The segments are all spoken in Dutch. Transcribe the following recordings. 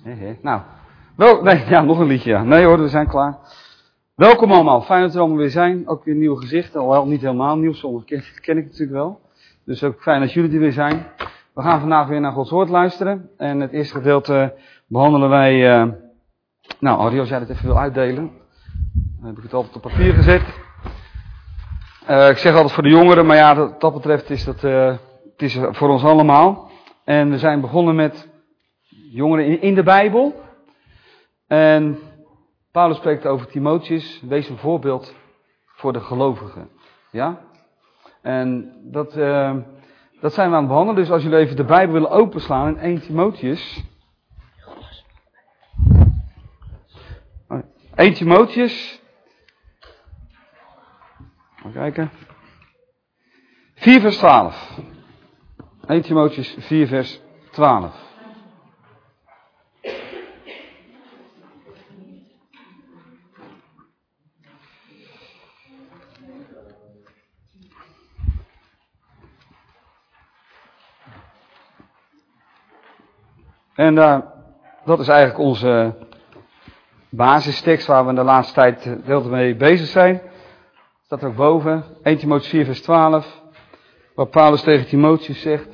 Nou, nog een liedje. Ja. Nee hoor, we zijn klaar. Welkom allemaal, fijn dat we allemaal weer zijn. Ook weer nieuwe gezichten, alhoewel niet helemaal nieuw, sommige ken ik natuurlijk wel. Dus ook fijn dat jullie er weer zijn. We gaan vandaag weer naar Gods Woord luisteren. En het eerste gedeelte behandelen wij... Arie, als jij dat even wil uitdelen. Dan heb ik het altijd op papier gezet. Ik zeg altijd voor de jongeren, maar ja, wat dat betreft is dat het is voor ons allemaal. En we zijn begonnen met jongeren in de Bijbel. En Paulus spreekt over Timotheus, wees een voorbeeld voor de gelovigen. Ja? En dat zijn we aan het behandelen. Dus als jullie even de Bijbel willen openslaan in 1 Timotheus. 1 Timotheus. Even kijken. 4 vers 12. 1 Timotheus 4 vers 12. En dat is eigenlijk onze basistekst waar we in de laatste tijd heel mee bezig zijn. Staat er ook boven, 1 Timotheus 4 vers 12, waar Paulus tegen Timotheus zegt: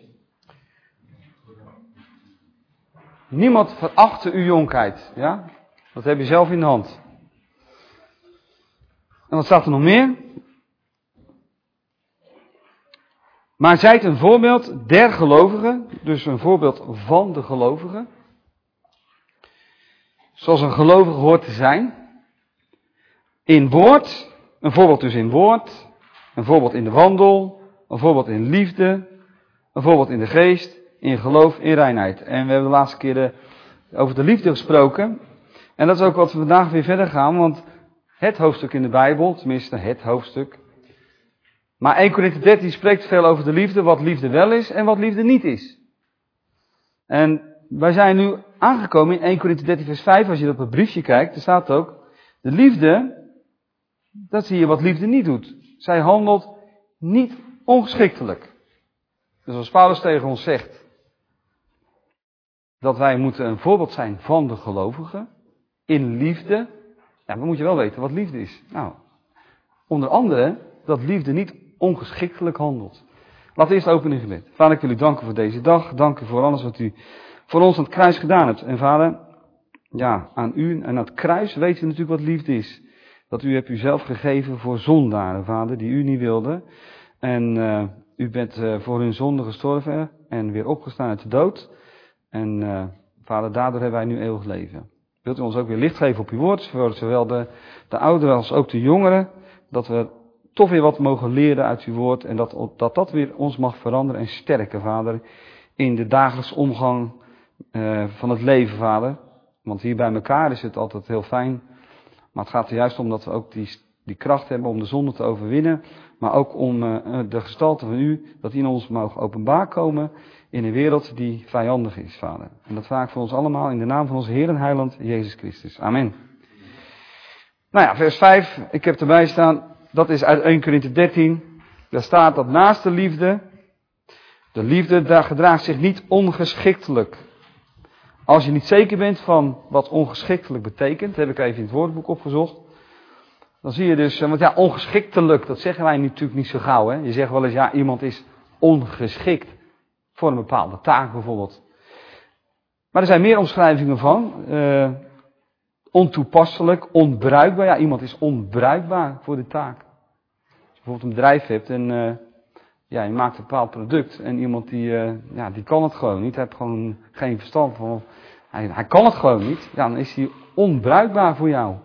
niemand verachte uw jonkheid, ja? Dat heb je zelf in de hand. En wat staat er nog meer? Maar zijt een voorbeeld der gelovigen, dus een voorbeeld van de gelovigen. Zoals een gelovige hoort te zijn. In woord, een voorbeeld dus in woord, een voorbeeld in de wandel, een voorbeeld in liefde, een voorbeeld in de geest, in geloof, in reinheid. En we hebben de laatste keer over de liefde gesproken. En dat is ook wat we vandaag weer verder gaan, want het hoofdstuk in de Bijbel, tenminste het hoofdstuk. Maar 1 Korinthe 13 spreekt veel over de liefde, wat liefde wel is en wat liefde niet is. En wij zijn nu aangekomen in 1 Korinthe 13 vers 5, als je op het briefje kijkt, er staat ook: de liefde, dat zie je wat liefde niet doet. Zij handelt niet ongeschiktelijk. Dus als Paulus tegen ons zegt dat wij moeten een voorbeeld zijn van de gelovigen, in liefde, ja, dan moet je wel weten wat liefde is. Nou, onder andere dat liefde niet ongeschiktelijk handelt. Laten we eerst openen in gebed. Vader, ik wil u danken voor deze dag. Dank u voor alles wat u voor ons aan het kruis gedaan hebt. En vader, ja, aan u en aan het kruis weten we natuurlijk wat liefde is. Dat u hebt uzelf gegeven voor zondaren, vader, die u niet wilde. En u bent voor hun zonde gestorven en weer opgestaan uit de dood. En vader, daardoor hebben wij nu eeuwig leven. Wilt u ons ook weer licht geven op uw woord, voor zowel de ouderen als ook de jongeren, dat we toch weer wat mogen leren uit uw woord en dat weer ons mag veranderen en sterken, vader, in de dagelijkse omgang van het leven, vader. Want hier bij elkaar is het altijd heel fijn, maar het gaat er juist om dat we ook die kracht hebben om de zonde te overwinnen, maar ook om de gestalte van u, dat die in ons mogen openbaar komen in een wereld die vijandig is, vader. En dat vraag ik voor ons allemaal in de naam van onze Heer en Heiland, Jezus Christus. Amen. Nou ja, vers 5, ik heb erbij staan, dat is uit 1 Korinthe 13. Daar staat dat naast de liefde daar gedraagt zich niet ongeschiktelijk. Als je niet zeker bent van wat ongeschiktelijk betekent, heb ik even in het woordenboek opgezocht. Dan zie je dus, want ja, ongeschiktelijk, dat zeggen wij natuurlijk niet zo gauw. Hè? Je zegt wel eens, ja, iemand is ongeschikt voor een bepaalde taak bijvoorbeeld. Maar er zijn meer omschrijvingen van. Ontoepasselijk, onbruikbaar. Ja, iemand is onbruikbaar voor de taak. Als je bijvoorbeeld een bedrijf hebt en je maakt een bepaald product en iemand die kan het gewoon niet. Hij heeft gewoon geen verstand van. Hij kan het gewoon niet. Ja, dan is hij onbruikbaar voor jou.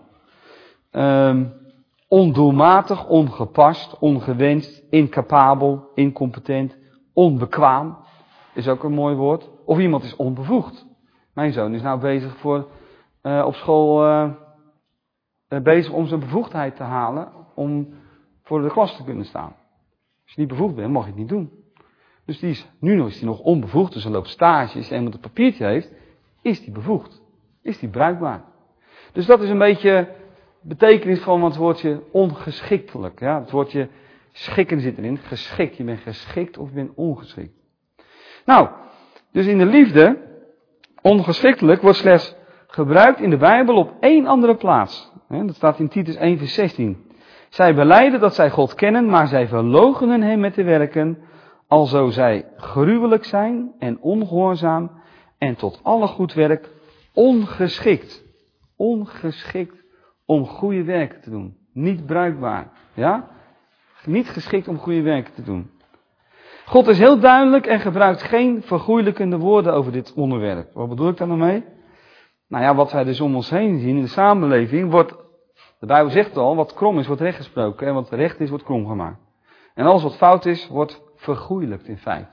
Ondoelmatig, ongepast, ongewenst, incapabel, incompetent, onbekwaam. Is ook een mooi woord. Of iemand is onbevoegd. Mijn zoon is nou bezig op school bezig om zijn bevoegdheid te halen om voor de klas te kunnen staan. Als je niet bevoegd bent, mag je het niet doen. Dus nu is hij nog onbevoegd, dus hij loopt stages en iemand een papiertje heeft, is hij bevoegd. Is hij bruikbaar. Dus dat is een beetje betekenis van het woordje ongeschiktelijk. Ja? Het woordje schikken zit erin. Geschikt. Je bent geschikt of je bent ongeschikt. Nou, dus in de liefde Ongeschiktelijk wordt slechts gebruikt in de Bijbel op één andere plaats. Dat staat in Titus 1 vers 16. Zij belijden dat zij God kennen, maar zij verloochenen hem met de werken, alzo zij gruwelijk zijn en ongehoorzaam en tot alle goed werk ongeschikt. Ongeschikt om goede werken te doen. Niet bruikbaar. Ja? Niet geschikt om goede werken te doen. God is heel duidelijk en gebruikt geen vergoeilijkende woorden over dit onderwerp. Wat bedoel ik daar nou mee? Nou ja, wat wij dus om ons heen zien in de samenleving wordt, de Bijbel zegt al, wat krom is wordt rechtgesproken en wat recht is wordt krom gemaakt. En alles wat fout is wordt vergoeilijkt in feite.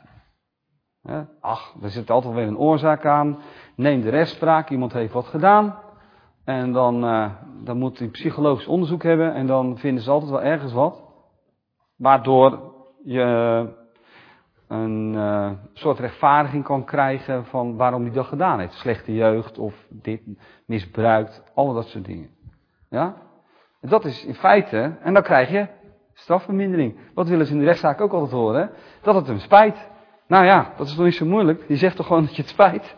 Ach, er zit altijd weer een oorzaak aan. Neem de rechtspraak, iemand heeft wat gedaan. En dan moet hij psychologisch onderzoek hebben en dan vinden ze altijd wel ergens wat. Waardoor je een soort rechtvaardiging kan krijgen van waarom hij dat gedaan heeft. Slechte jeugd of dit misbruikt, alle dat soort dingen. Ja? En dat is in feite, en dan krijg je strafvermindering. Wat willen ze in de rechtszaak ook altijd horen? Dat het hem spijt. Nou ja, dat is toch niet zo moeilijk. Je zegt toch gewoon dat je het spijt.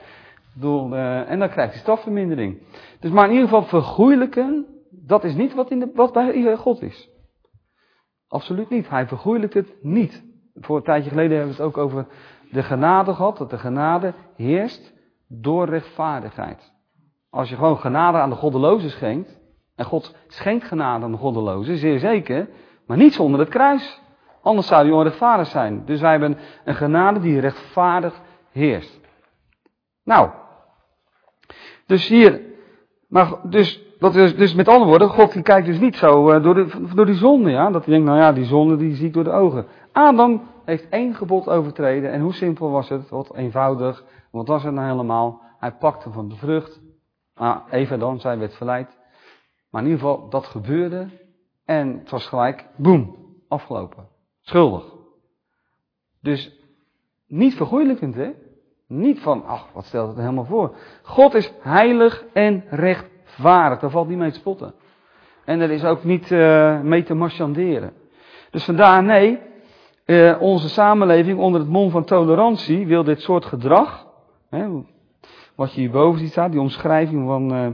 En dan krijg je strafvermindering. Dus maar in ieder geval vergoeilijken, dat is niet wat bij God is. Absoluut niet. Hij vergoeilijkt het niet. Voor een tijdje geleden hebben we het ook over de genade gehad. Dat de genade heerst door rechtvaardigheid. Als je gewoon genade aan de goddelozen schenkt. En God schenkt genade aan de goddelozen, zeer zeker. Maar niet zonder het kruis. Anders zou hij onrechtvaardig zijn. Dus wij hebben een genade die rechtvaardig heerst. Nou. Dus hier. Dus met andere woorden, God die kijkt dus niet zo door die zonde. Ja? Dat hij denkt, nou ja, die zonde die zie ik door de ogen. Adam heeft 1 gebod overtreden. En hoe simpel was het? Wat eenvoudig. Wat was het nou helemaal? Hij pakte van de vrucht. Eva dan, zij werd verleid. Maar in ieder geval, dat gebeurde. En het was gelijk, boem, afgelopen. Schuldig. Dus niet vergoeilijkend, hè? Niet van, ach, wat stelt het er helemaal voor? God is heilig en rechtvaardig. Daar valt niet mee te spotten. En er is ook niet mee te marchanderen. Dus vandaar, nee, onze samenleving onder het mom van tolerantie wil dit soort gedrag, wat je hierboven ziet staan, die omschrijving van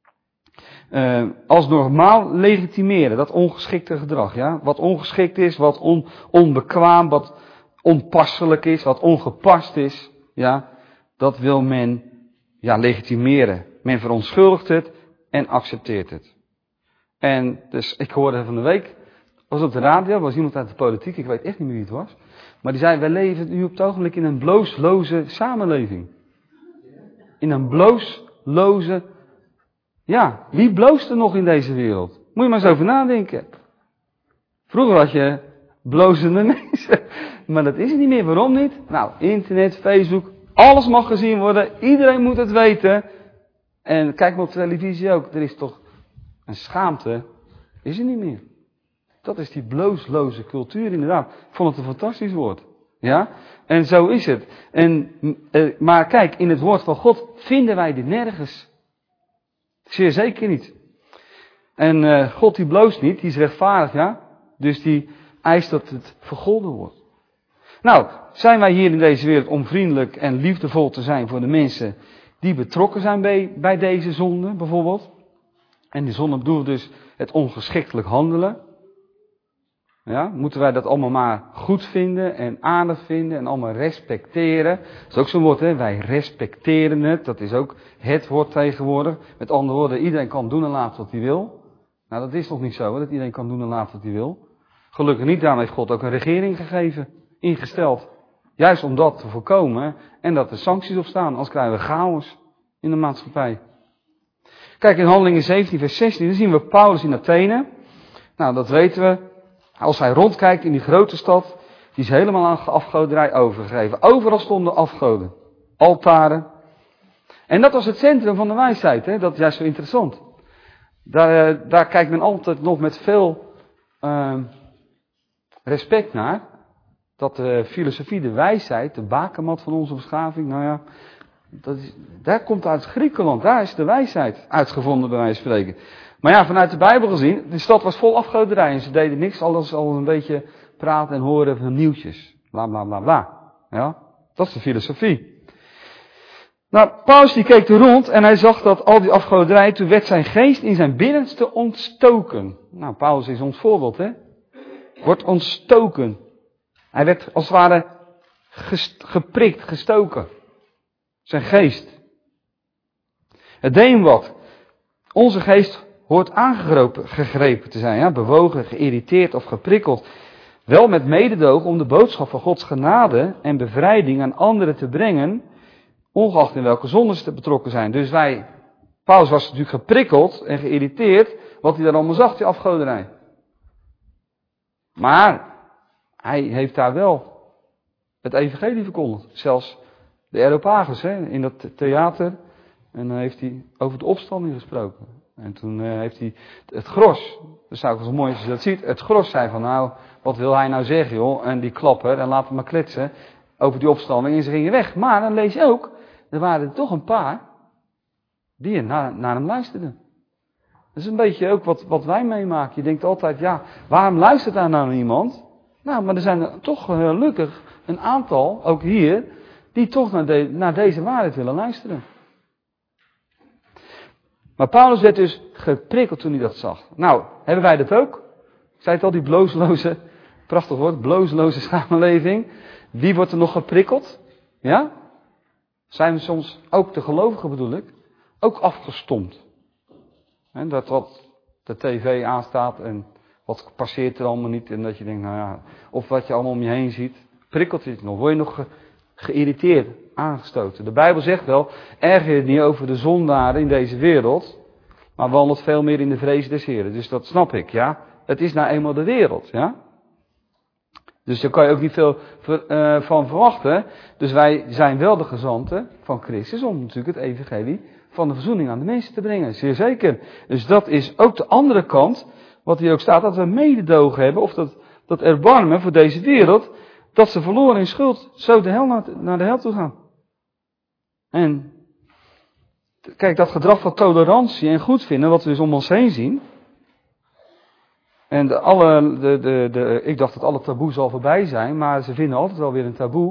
als normaal legitimeren, dat ongeschikte gedrag. Ja? Wat ongeschikt is, wat onbekwaam, wat onpasselijk is, wat ongepast is, ja, dat wil men legitimeren. Men verontschuldigt het en accepteert het. En dus ik hoorde van de week, was op de radio, was iemand uit de politiek, ik weet echt niet meer wie het was. Maar die zei, wij leven nu op het ogenblik in een bloosloze samenleving. In een bloosloze, wie bloost er nog in deze wereld? Moet je maar eens over nadenken. Vroeger had je blozende mensen, maar dat is het niet meer. Waarom niet? Nou, internet, Facebook, alles mag gezien worden, iedereen moet het weten. En kijk maar op televisie ook, er is toch een schaamte, is er niet meer. Dat is die bloosloze cultuur inderdaad. Ik vond het een fantastisch woord. Ja? En zo is het. Maar kijk, in het woord van God vinden wij dit nergens. Zeer zeker niet. En God die bloost niet, die is rechtvaardig, ja. Dus die eist dat het vergolden wordt. Nou, zijn wij hier in deze wereld om vriendelijk en liefdevol te zijn voor de mensen die betrokken zijn bij deze zonde, bijvoorbeeld. En die zonde bedoelt dus het ongeschiktelijk handelen. Ja, moeten wij dat allemaal maar goed vinden en aardig vinden en allemaal respecteren. Dat is ook zo'n woord, hè? Wij respecteren het. Dat is ook het woord tegenwoordig. Met andere woorden, iedereen kan doen en laten wat hij wil. Nou, dat is toch niet zo, hè? Dat iedereen kan doen en laten wat hij wil. Gelukkig niet, daarom heeft God ook een regering gegeven, ingesteld. Juist om dat te voorkomen en dat er sancties op staan, anders krijgen we chaos in de maatschappij. Kijk, in Handelingen 17 vers 16, dan zien we Paulus in Athene. Nou, dat weten we. Als hij rondkijkt in die grote stad, die is helemaal aan afgoderij overgegeven. Overal stonden afgoden, altaren. En dat was het centrum van de wijsheid, hè? Dat is juist zo interessant. Daar kijkt men altijd nog met veel respect naar. Dat de filosofie, de wijsheid, de bakermat van onze beschaving, nou ja, daar komt uit Griekenland, daar is de wijsheid uitgevonden bij wijze van spreken. Maar ja, vanuit de Bijbel gezien, de stad was vol afgoderij en ze deden niks, alles al een beetje praten en horen van nieuwtjes. Bla bla bla bla. Ja, dat is de filosofie. Nou, Paulus die keek er rond en hij zag dat al die afgoderij, toen werd zijn geest in zijn binnenste ontstoken. Nou, Paulus is ons voorbeeld, hè. Wordt ontstoken. Hij werd als het ware geprikt, gestoken. Zijn geest. Het deed hem wat. Onze geest hoort aangegrepen te zijn, ja, bewogen, geïrriteerd of geprikkeld. Wel met mededogen om de boodschap van Gods genade en bevrijding aan anderen te brengen, ongeacht in welke zonde ze betrokken zijn. Dus Paulus was natuurlijk geprikkeld en geïrriteerd, wat hij daar allemaal zag, die afgoderij. Maar hij heeft daar wel het evangelie verkondigd. Zelfs de Areopagus, in dat theater. En dan heeft hij over de opstanding gesproken. En toen heeft hij het gros, dat is ook wel mooi als je dat ziet, het gros zei van nou, wat wil hij nou zeggen joh? En die klapper, en laat hem maar kletsen over die opstanding en ze gingen weg. Maar dan lees je ook, er waren er toch een paar die naar hem luisterden. Dat is een beetje ook wat wij meemaken. Je denkt altijd, ja, waarom luistert daar nou niemand? Nou, maar er zijn er toch gelukkig een aantal, ook hier, die toch naar deze waarheid willen luisteren. Maar Paulus werd dus geprikkeld toen hij dat zag. Nou, hebben wij dat ook? Ik zei het al, die bloosloze, prachtig woord, bloosloze samenleving. Wie wordt er nog geprikkeld? Ja? Zijn we soms, ook de gelovigen bedoel ik, ook afgestompt? He, dat wat de tv aanstaat en wat passeert er allemaal niet. En dat je denkt, nou ja, of wat je allemaal om je heen ziet. Prikkelt je het nog? Word je nog geïrriteerd, aangestoten? De Bijbel zegt wel, erger je het niet over de zondaren in deze wereld, maar wandelt veel meer in de vrees des Heren. Dus dat snap ik, ja. Het is nou eenmaal de wereld, ja. Dus daar kan je ook niet veel van verwachten. Dus wij zijn wel de gezanten van Christus om natuurlijk het evangelie van de verzoening aan de mensen te brengen. Zeer zeker. Dus dat is ook de andere kant, wat hier ook staat, dat we mededogen hebben, of dat erbarmen voor deze wereld, dat ze verloren in schuld zo naar de hel toe gaan. En kijk, dat gedrag van tolerantie en goed vinden, wat we dus om ons heen zien. En ik dacht dat alle taboes al voorbij zijn, maar ze vinden altijd wel weer een taboe,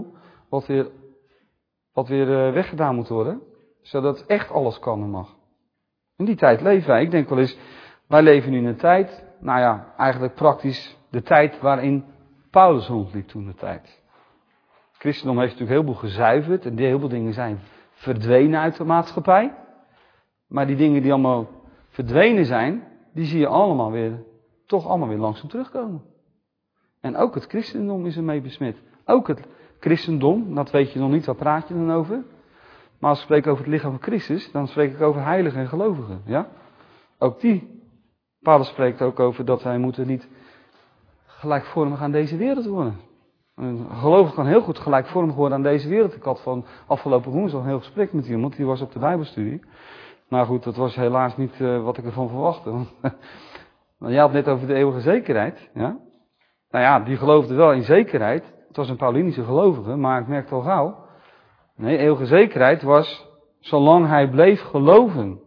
wat weer weggedaan moet worden, zodat echt alles kan en mag. In die tijd leven wij. Ik denk wel eens, wij leven nu in een tijd, nou ja, eigenlijk praktisch de tijd waarin Paulus rondliep toen de tijd. Het christendom heeft natuurlijk heel veel gezuiverd en heel veel dingen zijn verdwenen uit de maatschappij. Maar die dingen die allemaal verdwenen zijn, die zie je allemaal weer, toch allemaal weer langzaam terugkomen. En ook het christendom is ermee besmet. Ook het christendom, dat weet je nog niet, waar praat je dan over? Maar als ik spreek over het lichaam van Christus, dan spreek ik over heiligen en gelovigen. Ja? Ook die. Paulus spreekt ook over dat wij moeten niet gelijkvormig aan deze wereld worden. Een gelovige kan heel goed gelijkvormig worden aan deze wereld. Ik had van afgelopen woensdag een heel gesprek met iemand, die was op de Bijbelstudie. Nou goed, dat was helaas niet wat ik ervan verwachtte. Want jij had net over de eeuwige zekerheid. Ja? Nou ja, die geloofde wel in zekerheid. Het was een Paulinische gelovige, maar ik merkte al gauw. Nee, eeuwige zekerheid was zolang hij bleef geloven.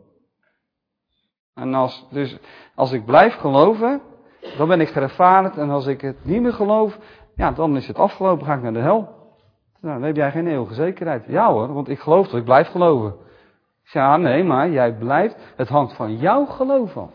En als ik blijf geloven, dan ben ik gerechtvaardigd. En als ik het niet meer geloof, ja, dan is het afgelopen, ga ik naar de hel. Nou, dan heb jij geen eeuwige zekerheid. Ja hoor, want ik geloof toch, ik blijf geloven. Ik zeg, ja, nee, maar jij blijft, het hangt van jouw geloof af.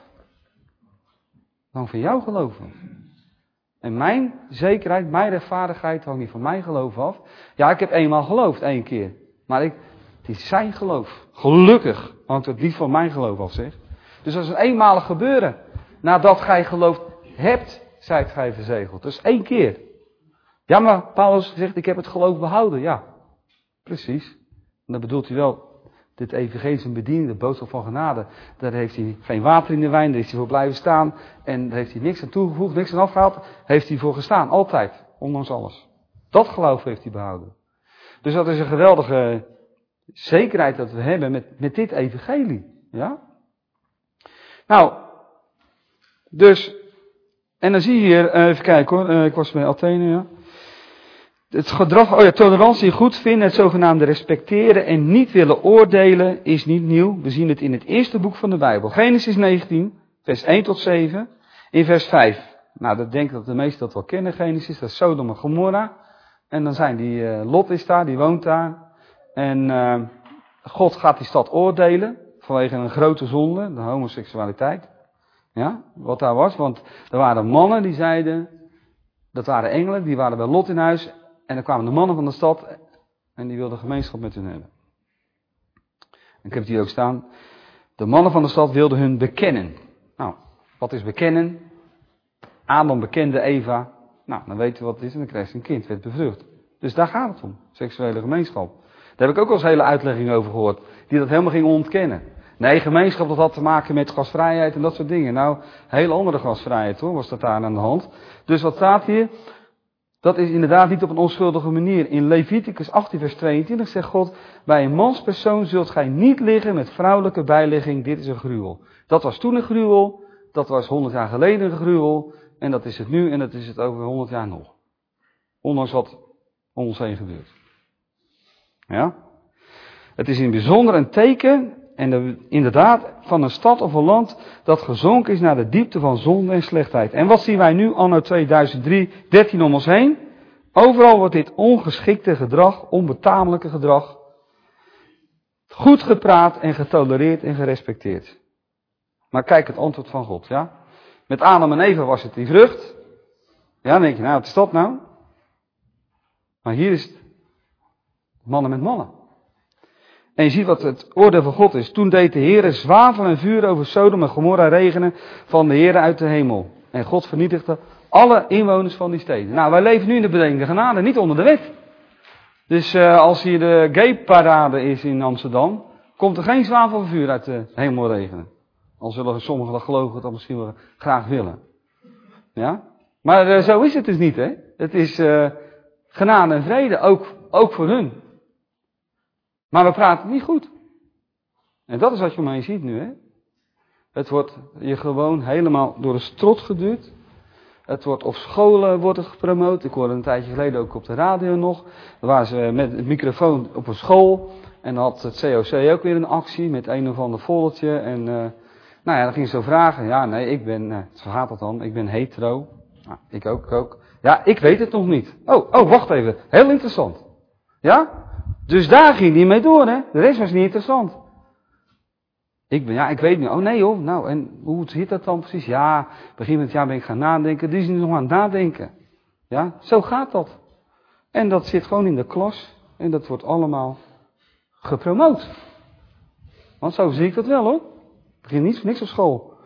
Het hangt van jouw geloof af. En mijn zekerheid, mijn rechtvaardigheid hangt niet van mijn geloof af. Ja, ik heb eenmaal geloofd, 1 keer. Maar het is zijn geloof. Gelukkig hangt het niet van mijn geloof af, zeg. Dus dat is een eenmalig gebeuren. Nadat gij geloofd hebt, zijt gij verzegeld. Dus 1 keer. Ja, maar Paulus zegt, ik heb het geloof behouden. Ja, precies. En dan bedoelt hij wel, dit evangelie is een bediening, de boodschap van genade. Daar heeft hij geen water in de wijn, daar is hij voor blijven staan. En daar heeft hij niks aan toegevoegd, niks aan afgehaald. Heeft hij voor gestaan, altijd, ondanks alles. Dat geloof heeft hij behouden. Dus dat is een geweldige zekerheid dat we hebben met dit evangelie. Ja? Nou, dus, en dan zie je hier, even kijken hoor, ik was bij Athene, ja. Het gedrag, tolerantie, goed vinden, het zogenaamde respecteren en niet willen oordelen is niet nieuw. We zien het in het eerste boek van de Bijbel. Genesis 19, vers 1 tot 7. In vers 5. Nou, dat denk ik dat de meesten dat wel kennen, Genesis. Dat is Sodom en Gomorra. En dan zijn Lot is daar, die woont daar. En God gaat die stad oordelen vanwege een grote zonde, de homoseksualiteit. Ja, wat daar was, want er waren mannen die zeiden, dat waren engelen, die waren bij Lot in huis. En dan kwamen de mannen van de stad en die wilden gemeenschap met hun hebben. En ik heb het hier ook staan. De mannen van de stad wilden hun bekennen. Nou, wat is bekennen? Adam bekende Eva. Nou, dan weten we wat het is en dan krijgt ze een kind, werd bevrucht. Dus daar gaat het om, seksuele gemeenschap. Daar heb ik ook al eens hele uitleggingen over gehoord, die dat helemaal gingen ontkennen. Nee, gemeenschap dat had te maken met gastvrijheid en dat soort dingen. Nou, hele andere gastvrijheid hoor, was dat daar aan de hand. Dus wat staat hier? Dat is inderdaad niet op een onschuldige manier. In Leviticus 18 vers 22 zegt God, bij een manspersoon zult gij niet liggen met vrouwelijke bijligging, dit is een gruwel. Dat was toen een gruwel, dat was 100 jaar geleden een gruwel, en dat is het nu en dat is het over 100 jaar nog. Ondanks wat om ons heen gebeurt. Ja? Het is in het bijzonder een teken, en inderdaad, van een stad of een land dat gezonken is naar de diepte van zonde en slechtheid. En wat zien wij nu anno 2013 om ons heen? Overal wordt dit ongeschikte gedrag, onbetamelijke gedrag, goed gepraat en getolereerd en gerespecteerd. Maar kijk het antwoord van God, ja. Met Adam en Eva was het die vrucht. Ja, dan denk je, nou, wat is dat nou? Maar hier is het mannen met mannen. En je ziet wat het oordeel van God is. Toen deed de Heere zwavel en vuur over Sodom en Gomorra regenen van de Heere uit de hemel. En God vernietigde alle inwoners van die steden. Nou, wij leven nu in de bedekende genade, niet onder de wet. Dus als hier de gay-parade is in Amsterdam, komt er geen zwavel en vuur uit de hemel regenen. Al zullen sommigen dat geloven dat misschien wel graag willen. Ja? Maar zo is het dus niet, hè. Het is genade en vrede, ook voor hun. Maar we praten niet goed. En dat is wat je om je ziet nu, hè. Het wordt je gewoon helemaal door de strot geduwd. Het wordt op scholen wordt het gepromoot. Ik hoorde een tijdje geleden ook op de radio nog. Daar waren ze met het microfoon op een school. En dan had het COC ook weer een actie met een of ander volletje. En nou ja, dan ging ze zo vragen. Ja, nee, ik ben, zo gaat dat dan. Ik ben hetero. Nou, ik ook. Ja, ik weet het nog niet. Oh, wacht even. Heel interessant. Ja? Dus daar ging hij mee door, hè. De rest was niet interessant. Ik weet niet. Oh nee hoor. Nou, en hoe zit dat dan precies? Ja, begin van het jaar ben ik gaan nadenken. Die is nu nog aan het nadenken. Ja, zo gaat dat. En dat zit gewoon in de klas. En dat wordt allemaal gepromoot. Want zo zie ik dat wel hoor. Begin niks op school.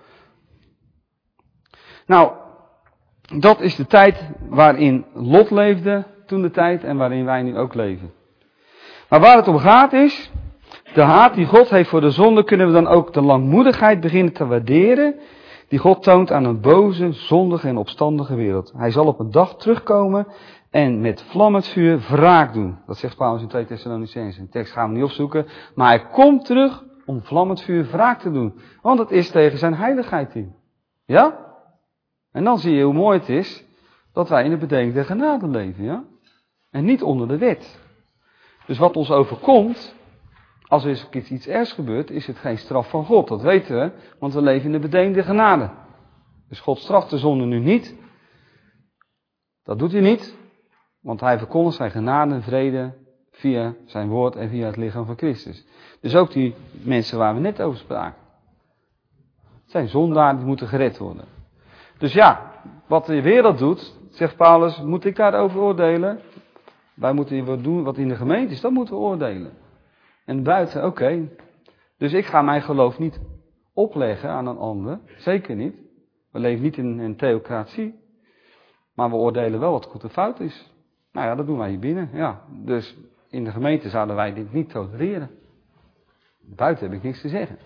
Nou, dat is de tijd waarin Lot leefde toen de tijd en waarin wij nu ook leven. Maar waar het om gaat is, de haat die God heeft voor de zonde, kunnen we dan ook de langmoedigheid beginnen te waarderen, die God toont aan een boze, zondige en opstandige wereld. Hij zal op een dag terugkomen en met vlammend vuur wraak doen. Dat zegt Paulus in 2 Thessalonicenzen. De tekst gaan we niet opzoeken, maar hij komt terug om vlammend vuur wraak te doen. Want het is tegen zijn heiligheid in. Ja? En dan zie je hoe mooi het is dat wij in de bediening der genade leven, ja? En niet onder de wet. Dus wat ons overkomt, als er eens iets ergs gebeurt, is het geen straf van God. Dat weten we, want we leven in de bediening der genade. Dus God straft de zonde nu niet. Dat doet hij niet, want hij verkondigt zijn genade en vrede via zijn woord en via het lichaam van Christus. Dus ook die mensen waar we net over spraken. Het zijn zondaren die moeten gered worden. Dus ja, wat de wereld doet, zegt Paulus, moet ik daarover oordelen? Wij moeten wat doen wat in de gemeente is, dat moeten we oordelen. En buiten, oké. Dus ik ga mijn geloof niet opleggen aan een ander. Zeker niet. We leven niet in een theocratie. Maar we oordelen wel wat goed en fout is. Nou ja, dat doen wij hier binnen. Ja. Dus in de gemeente zouden wij dit niet tolereren. Buiten heb ik niks te zeggen.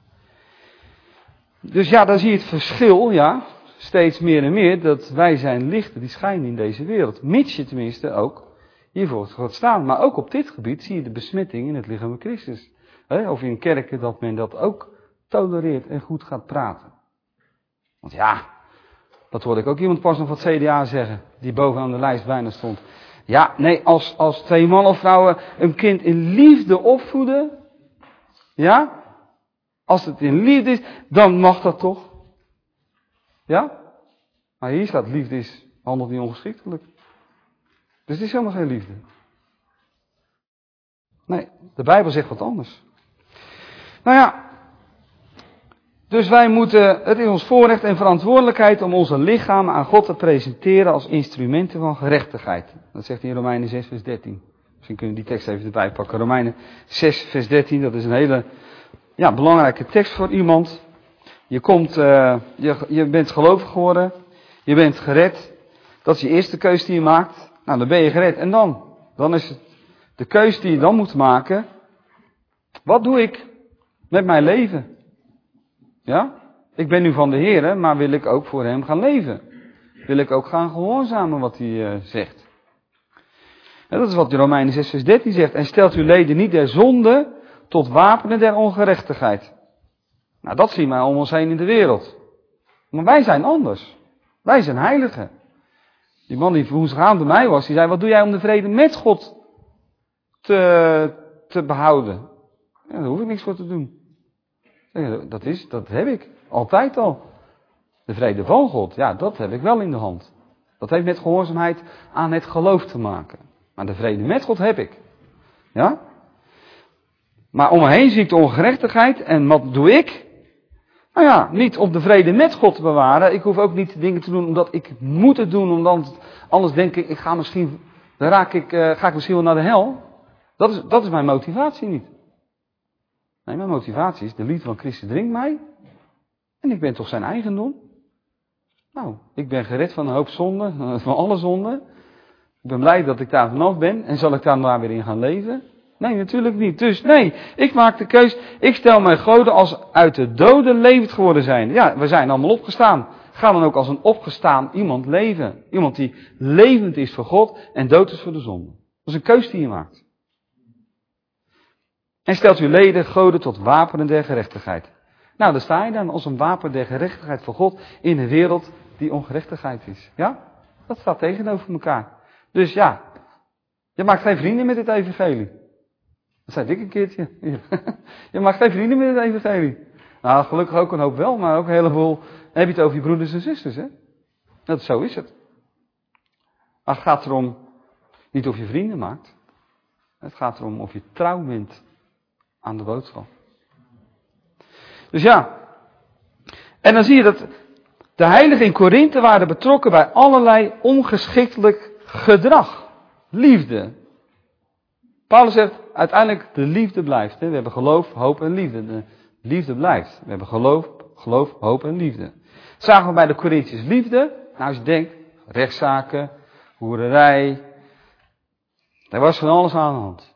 Dus ja, dan zie je het verschil, ja. Steeds meer en meer, dat wij zijn lichten die schijnen in deze wereld. Mits je tenminste ook hiervoor gaat staan. Maar ook op dit gebied zie je de besmetting in het lichaam van Christus. Of in kerken dat men dat ook tolereert en goed gaat praten. Want ja, dat hoorde ik ook iemand pas nog van het CDA zeggen, die bovenaan de lijst bijna stond. Ja, nee, als twee mannen of vrouwen een kind in liefde opvoeden, ja, als het in liefde is, dan mag dat toch? Ja? Maar hier staat, liefde is, handelt niet ongeschiktelijk. Dus het is helemaal geen liefde. Nee, de Bijbel zegt wat anders. Nou ja, dus het is ons voorrecht en verantwoordelijkheid om onze lichamen aan God te presenteren als instrumenten van gerechtigheid. Dat zegt hij in Romeinen 6 vers 13. Misschien kunnen we die tekst even erbij pakken. Romeinen 6 vers 13, dat is een hele belangrijke tekst voor iemand. Je bent gelovig geworden, je bent gered. Dat is je eerste keus die je maakt. Nou, dan ben je gered. En dan is het de keus die je dan moet maken. Wat doe ik met mijn leven? Ja? Ik ben nu van de Heer, maar wil ik ook voor hem gaan leven? Wil ik ook gaan gehoorzamen wat hij zegt? En dat is wat Romeinen 6 vers 13 zegt. En stelt uw leden niet der zonde tot wapenen der ongerechtigheid. Nou, dat zien wij om ons heen in de wereld. Maar wij zijn anders. Wij zijn heiligen. Die man die woensdagavond bij mij was, die zei, wat doe jij om de vrede met God te behouden? Ja, daar hoef ik niks voor te doen. Dat heb ik. Altijd al. De vrede van God, ja, dat heb ik wel in de hand. Dat heeft met gehoorzaamheid aan het geloof te maken. Maar de vrede met God heb ik. Ja? Maar om me heen zie ik de ongerechtigheid. En wat doe ik? Nou ja, niet om de vrede met God te bewaren. Ik hoef ook niet dingen te doen omdat ik moet het doen. Omdat anders denk ik ga ik misschien wel naar de hel. Dat is mijn motivatie niet. Nee, mijn motivatie is, de liefde van Christus dringt mij. En ik ben toch zijn eigendom. Nou, ik ben gered van een hoop zonden, van alle zonden. Ik ben blij dat ik daar vanaf ben. En zal ik daar maar weer in gaan leven? Nee, natuurlijk niet. Dus nee, ik maak de keus. Ik stel mijn goden als uit de doden levend geworden zijn. Ja, we zijn allemaal opgestaan. Ga dan ook als een opgestaan iemand leven. Iemand die levend is voor God en dood is voor de zonde. Dat is een keus die je maakt. En stelt uw leden goden tot wapenen der gerechtigheid. Nou, dan sta je dan als een wapen der gerechtigheid voor God in een wereld die ongerechtigheid is. Ja? Dat staat tegenover elkaar. Dus ja, je maakt geen vrienden met dit evangelie. Dat zei ik een keertje. Je maakt geen vrienden met het evangelie. Nou, gelukkig ook een hoop wel, maar ook een heleboel. Dan heb je het over je broeders en zusters, hè? Zo is het. Maar het gaat erom niet of je vrienden maakt. Het gaat erom of je trouw bent aan de boodschap. Dus ja. En dan zie je dat de heiligen in Korinthe waren betrokken bij allerlei ongeschiktelijk gedrag. Liefde. Paulus zegt uiteindelijk de liefde blijft. We hebben geloof, hoop en liefde. De liefde blijft. We hebben geloof, hoop en liefde. Zagen we bij de Corinthiërs liefde? Nou, als je denkt, rechtszaken, hoererij. Daar was van alles aan de hand.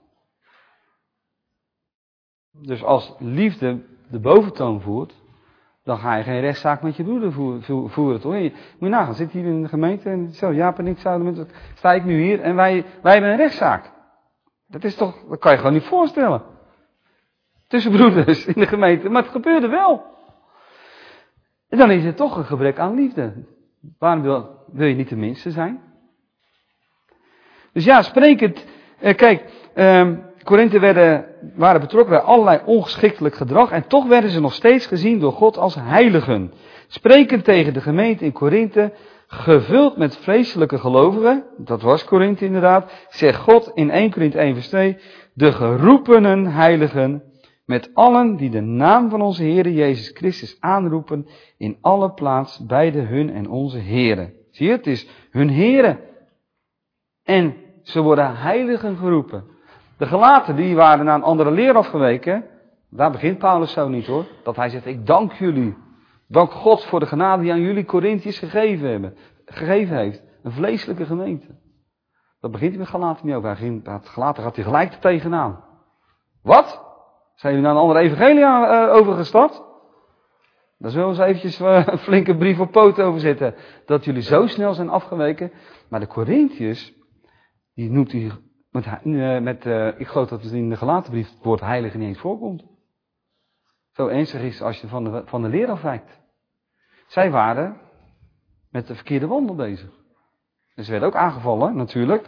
Dus als liefde de boventoon voert, dan ga je geen rechtszaak met je broeder voeren. Toch? Moet je nagaan, zit hier in de gemeente en zo, Jaap en ik zouden sta ik nu hier en wij hebben een rechtszaak. Dat kan je gewoon niet voorstellen. Tussen broeders in de gemeente, maar het gebeurde wel. En dan is het toch een gebrek aan liefde. Waarom wil je niet de minste zijn? Dus ja, sprekend, Korinthe waren betrokken bij allerlei ongeschiktelijk gedrag en toch werden ze nog steeds gezien door God als heiligen. Sprekend tegen de gemeente in Korinthe, gevuld met vleeselijke gelovigen, dat was Korinthe inderdaad, zegt God in 1 Korinthe 1 vers 2, de geroepenen heiligen, met allen die de naam van onze Heere Jezus Christus aanroepen, in alle plaats beide hun en onze Heere. Zie je, het is hun Heere. En ze worden heiligen geroepen. De Galaten, die waren naar een andere leer afgeweken. Daar begint Paulus zo niet hoor. Dat hij zegt, ik dank jullie. Dank God voor de genade die aan jullie Korinthiërs gegeven heeft. Een vleeselijke gemeente. Dat begint hij met Galaten niet over. Galaten gaat hij gelijk er tegenaan. Wat? Zijn jullie naar een andere evangelie overgestapt? Daar zullen we eens eventjes een flinke brief op poot over zetten. Dat jullie zo snel zijn afgeweken. Maar de Korinthiërs, die noemt hij ik geloof dat het in de Galatenbrief het woord heilige niet eens voorkomt. Zo ernstig is als je van de leer afwijkt. Zij waren met de verkeerde wandel bezig. En ze werden ook aangevallen, natuurlijk.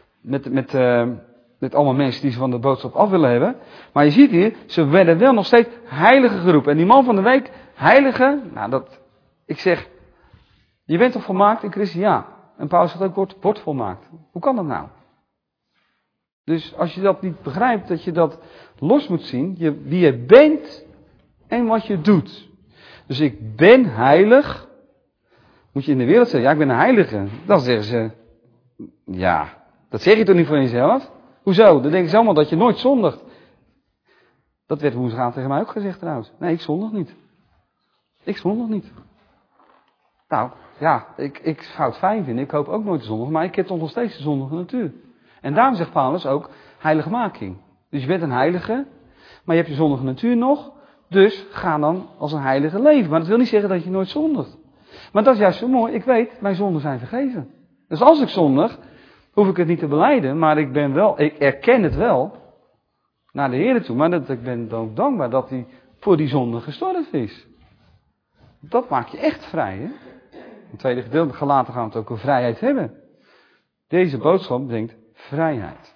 Met allemaal mensen die ze van de boodschap af willen hebben. Maar je ziet hier, ze werden wel nog steeds heiligen geroepen. En die man van de week, heilige, ik zeg, je bent toch volmaakt in Christus? Ja. En Paulus zegt ook, wordt volmaakt. Hoe kan dat nou? Dus als je dat niet begrijpt, dat je dat los moet zien, wie je bent en wat je doet. Dus ik ben heilig. Moet je in de wereld zeggen, ja, ik ben een heilige. Dan zeggen ze, ja, dat zeg je toch niet van jezelf? Hoezo? Dan denken ze allemaal dat je nooit zondigt. Dat werd woensdagavond tegen mij ook gezegd trouwens. Nee, ik zondig niet. Ik zondig niet. Nou, ja, ik zou het fijn vinden. Ik hoop ook nooit te zondigen, maar ik heb toch nog steeds de zondige natuur. En daarom zegt Paulus ook heiligmaking. Dus je bent een heilige, maar je hebt je zondige natuur nog. Dus ga dan als een heilige leven. Maar dat wil niet zeggen dat je nooit zondigt. Maar dat is juist zo mooi. Ik weet, mijn zonden zijn vergeven. Dus als ik zondig, hoef ik het niet te belijden. Maar ik erken het wel naar de Heer toe. Maar ik ben dan ook dankbaar dat hij voor die zonde gestorven is. Dat maakt je echt vrij. Hè? In het tweede gedeelte, Galaten, gaan we het ook over vrijheid hebben. Deze boodschap brengt vrijheid.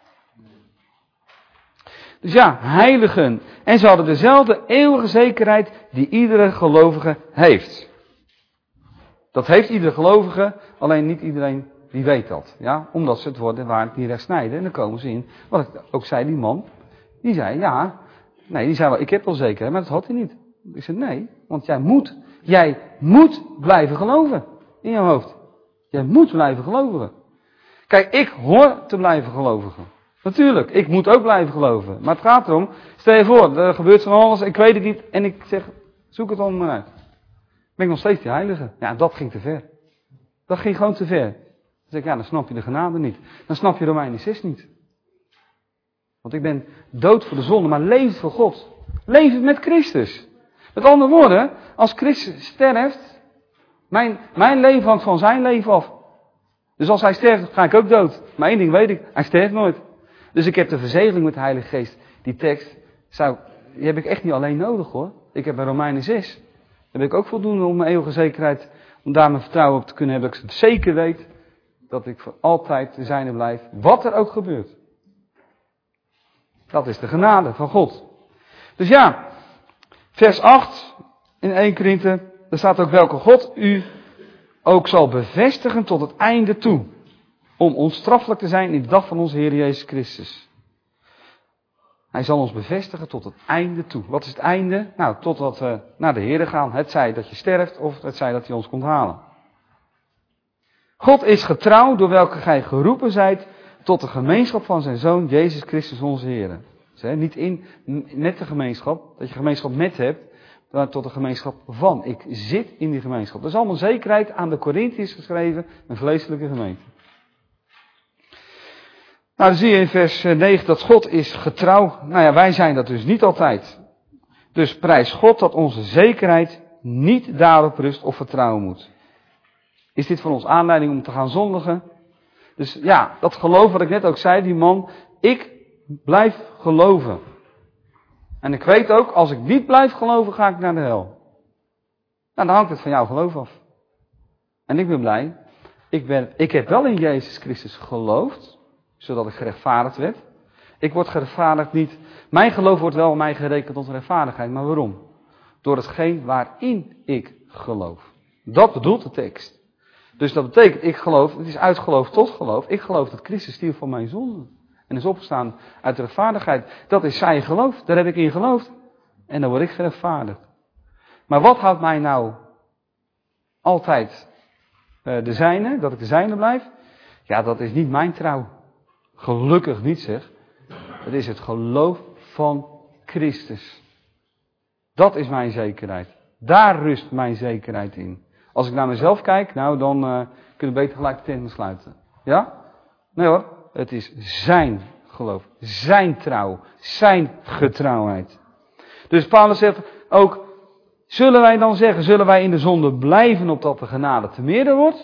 Dus ja, heiligen. En ze hadden dezelfde eeuwige zekerheid die iedere gelovige heeft. Dat heeft iedere gelovige, alleen niet iedereen die weet dat. Ja? Omdat ze het woord en waarheid niet recht snijden. En dan komen ze in, wat ik ook zei, die man, die zei die zei wel, ik heb wel zekerheid, maar dat had hij niet. Ik zei, nee, want jij moet blijven geloven in je hoofd. Jij moet blijven geloven. Kijk, ik hoor te blijven gelovigen. Natuurlijk, ik moet ook blijven geloven. Maar het gaat erom, stel je voor, er gebeurt van alles, ik weet het niet. En ik zeg, zoek het allemaal maar uit. Ben ik nog steeds die heilige? Ja, dat ging te ver. Dat ging gewoon te ver. Dan zeg ik, ja, dan snap je de genade niet. Dan snap je Romeinen 6 niet. Want ik ben dood voor de zonde, maar leef voor God. Leef met Christus. Met andere woorden, als Christus sterft, mijn leven hangt van zijn leven af. Dus als hij sterft, ga ik ook dood. Maar één ding weet ik, hij sterft nooit. Dus ik heb de verzegeling met de Heilige Geest. Die tekst, die heb ik echt niet alleen nodig hoor. Ik heb bij Romeinen 6. Daar heb ik ook voldoende om mijn eeuwige zekerheid, om daar mijn vertrouwen op te kunnen hebben. Dat ik zeker weet dat ik voor altijd te zijne blijf, wat er ook gebeurt. Dat is de genade van God. Dus ja, vers 8 in 1 Korinthe, daar staat ook welke God u ook zal bevestigen tot het einde toe. Om onstraffelijk te zijn in de dag van onze Heer Jezus Christus. Hij zal ons bevestigen tot het einde toe. Wat is het einde? Nou, totdat we naar de Heer gaan. Het zij dat je sterft of het zij dat hij ons komt halen. God is getrouw door welke gij geroepen zijt tot de gemeenschap van zijn Zoon Jezus Christus onze Heer. Dus, niet met de gemeenschap, dat je gemeenschap met hebt, maar tot de gemeenschap van. Ik zit in die gemeenschap. Dat is allemaal zekerheid aan de Corinthiërs geschreven, een vleeselijke gemeente. Nou, dan zie je in vers 9 dat God is getrouw. Nou ja, wij zijn dat dus niet altijd. Dus prijs God dat onze zekerheid niet daarop rust of vertrouwen moet. Is dit voor ons aanleiding om te gaan zondigen? Dus ja, dat geloof wat ik net ook zei, die man, ik blijf geloven. En ik weet ook, als ik niet blijf geloven, ga ik naar de hel. Nou, dan hangt het van jouw geloof af. En ik ben blij. Ik heb wel in Jezus Christus geloofd, zodat ik gerechtvaardigd werd. Ik word gerechtvaardigd niet. Mijn geloof wordt wel mij gerekend tot rechtvaardigheid. Maar waarom? Door hetgeen waarin ik geloof. Dat bedoelt de tekst. Dus dat betekent, ik geloof, het is uit geloof tot geloof. Ik geloof dat Christus stierf voor mijn zonden. En is opgestaan uit de rechtvaardigheid. Dat is zijn geloof. Daar heb ik in geloofd. En dan word ik gerechtvaardigd. Maar wat houdt mij nou altijd de zijne, dat ik de zijne blijf? Ja, dat is niet mijn trouw. Gelukkig niet zeg. Het is het geloof van Christus. Dat is mijn zekerheid. Daar rust mijn zekerheid in. Als ik naar mezelf kijk, nou dan kunnen we beter gelijk de tent sluiten. Ja? Nee hoor, het is zijn geloof. Zijn trouw. Zijn getrouwheid. Dus Paulus zegt ook, zullen wij dan zeggen, zullen wij in de zonde blijven opdat de genade te meerder wordt?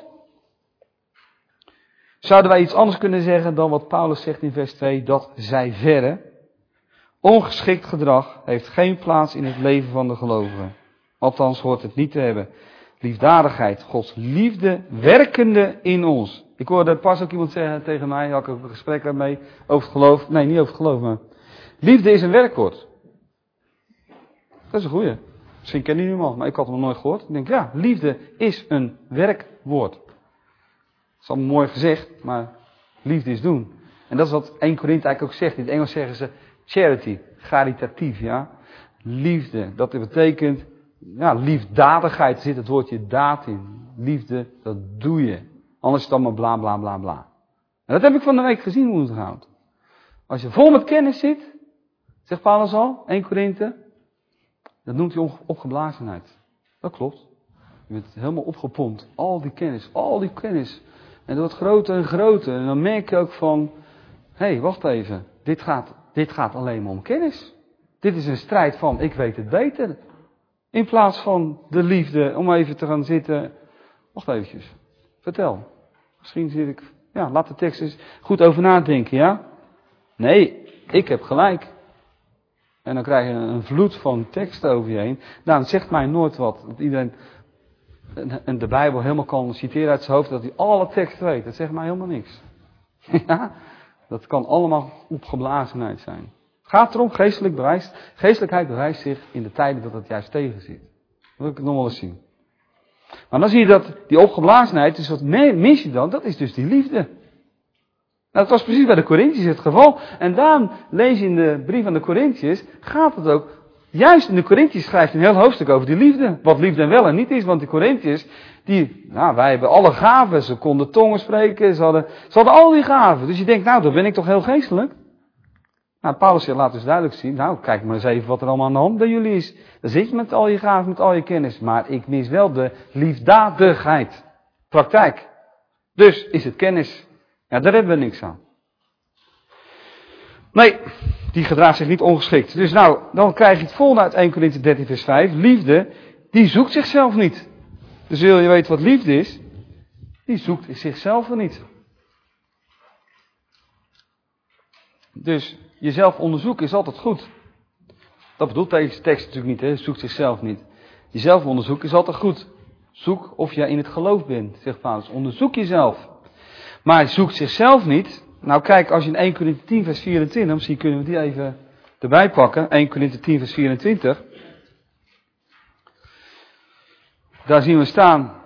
Zouden wij iets anders kunnen zeggen dan wat Paulus zegt in vers 2, dat zij verre. Ongeschikt gedrag heeft geen plaats in het leven van de gelovigen. Althans hoort het niet te hebben. Liefdadigheid, Gods liefde werkende in ons. Ik hoorde pas ook iemand zeggen tegen mij, had ik ook een gesprek daarmee over het geloof. Nee, niet over het geloof, maar liefde is een werkwoord. Dat is een goeie. Misschien ken je iemand, maar ik had hem nog nooit gehoord. Ik denk, ja, liefde is een werkwoord. Dat is allemaal mooi gezegd, maar liefde is doen. En dat is wat 1 Korinthe eigenlijk ook zegt. In het Engels zeggen ze charity, caritatief, ja. Liefde, dat betekent, ja, liefdadigheid, er zit het woordje daad in. Liefde, dat doe je. Anders is het allemaal bla bla bla bla. En dat heb ik van de week gezien hoe het gaat. Als je vol met kennis zit, zegt Paulus al, 1 Korinthe, dat noemt hij opgeblazenheid. Dat klopt. Je bent helemaal opgepompt. Al die kennis. En dat wordt groter en groter. En dan merk je ook van, hé, wacht even. Dit gaat alleen maar om kennis. Dit is een strijd van, ik weet het beter. In plaats van de liefde, om even te gaan zitten. Wacht eventjes. Vertel. Misschien zit ik, ja, laat de tekst eens goed over nadenken, ja? Nee, ik heb gelijk. En dan krijg je een vloed van tekst over je heen. Nou, het zegt mij nooit wat. Dat iedereen de Bijbel helemaal kan citeren uit zijn hoofd, dat hij alle teksten weet. Dat zegt mij helemaal niks. Ja, dat kan allemaal opgeblazenheid zijn. Het gaat erom, geestelijkheid bewijst zich in de tijden dat het juist tegen zit. Dat wil ik nog wel eens zien. Maar dan zie je dat die opgeblazenheid, dus wat mis je dan? Dat is dus die liefde. Nou, dat was precies bij de Korinthiërs het geval. En daarom lees je in de brief aan de Korinthiërs, gaat het ook, juist in de Korinthiërs schrijft een heel hoofdstuk over die liefde. Wat liefde wel en niet is, want de Korinthiërs, wij hebben alle gaven. Ze konden tongen spreken, ze hadden al die gaven. Dus je denkt, nou, dan ben ik toch heel geestelijk. Nou, Paulus laat dus duidelijk zien, nou, kijk maar eens even wat er allemaal aan de hand bij jullie is. Dan zit je met al je gaven, met al je kennis, maar ik mis wel de liefdadigheid. Praktijk. Dus is het kennis. Ja, daar hebben we niks aan. Nee, die gedraagt zich niet ongeschikt. Dus nou, dan krijg je het volgende uit 1 Korinthe 13 vers 5. Liefde, die zoekt zichzelf niet. Dus wil je weten wat liefde is? Die zoekt zichzelf er niet. Dus jezelf onderzoeken is altijd goed. Dat bedoelt deze tekst natuurlijk niet, hè? Zoekt zichzelf niet. Jezelf onderzoeken is altijd goed. Zoek of jij in het geloof bent, zegt Paulus. Onderzoek jezelf. Maar hij zoekt zichzelf niet. Nou kijk, als je in 1 Korinthe 10 vers 24, misschien kunnen we die even erbij pakken. 1 Korinthe 10 vers 24. Daar zien we staan.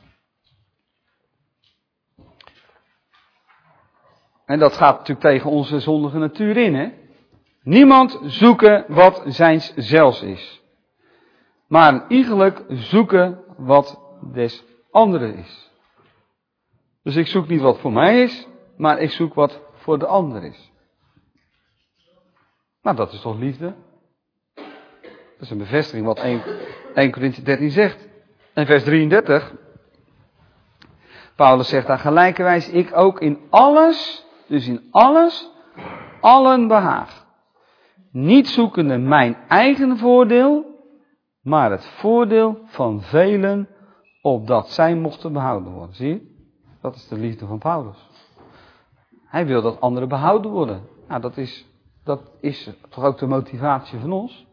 En dat gaat natuurlijk tegen onze zondige natuur in, hè. Niemand zoeken wat zijns zelfs is. Maar iegelijk zoeken wat des anderen is. Dus ik zoek niet wat voor mij is, maar ik zoek wat voor de ander is. Nou, dat is toch liefde? Dat is een bevestiging wat 1 Korinthe 13 zegt. En vers 33. Paulus zegt daar gelijkerwijs, ik ook in alles, dus in alles, allen behaag. Niet zoekende mijn eigen voordeel, maar het voordeel van velen, opdat zij mochten behouden worden. Zie je? Dat is de liefde van Paulus. Hij wil dat anderen behouden worden. Nou, dat is toch ook de motivatie van ons?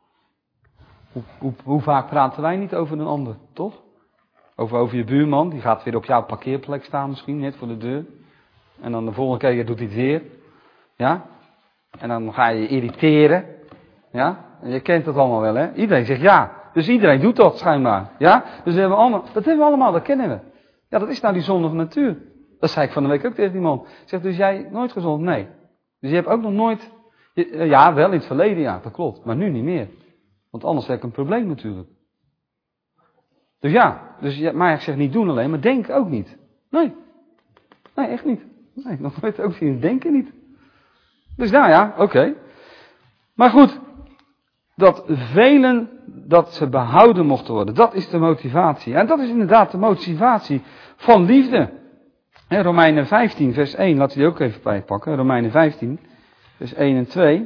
Hoe vaak praten wij niet over een ander, toch? Over je buurman, die gaat weer op jouw parkeerplek staan misschien, net voor de deur. En dan de volgende keer doet hij het weer. Ja? En dan ga je je irriteren. Ja? En je kent dat allemaal wel, hè? Iedereen zegt ja. Dus iedereen doet dat schijnbaar. Ja? Dus dat hebben we allemaal, dat kennen we. Ja, dat is nou die zondige natuur. Dat zei ik van de week ook tegen iemand. Zegt, dus jij nooit gezond? Nee. Dus je hebt ook nog nooit... Ja, wel in het verleden, ja, dat klopt. Maar nu niet meer. Want anders heb ik een probleem natuurlijk. Dus ja, maar ik zeg niet doen alleen, maar denk ook niet. Nee, echt niet. Nee, nog nooit ook zien, denken niet. Dus nou ja, oké. Maar goed, dat velen, dat ze behouden mochten worden, dat is de motivatie. En dat is inderdaad de motivatie van liefde. Romeinen 15 vers 1, laten we die ook even bijpakken. Romeinen 15 vers 1 en 2.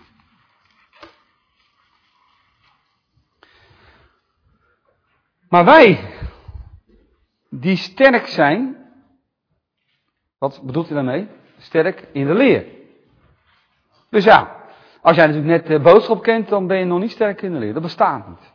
Maar wij, die sterk zijn, wat bedoelt hij daarmee? Sterk in de leer. Dus ja, als jij natuurlijk net de boodschap kent, dan ben je nog niet sterk in de leer. Dat bestaat niet.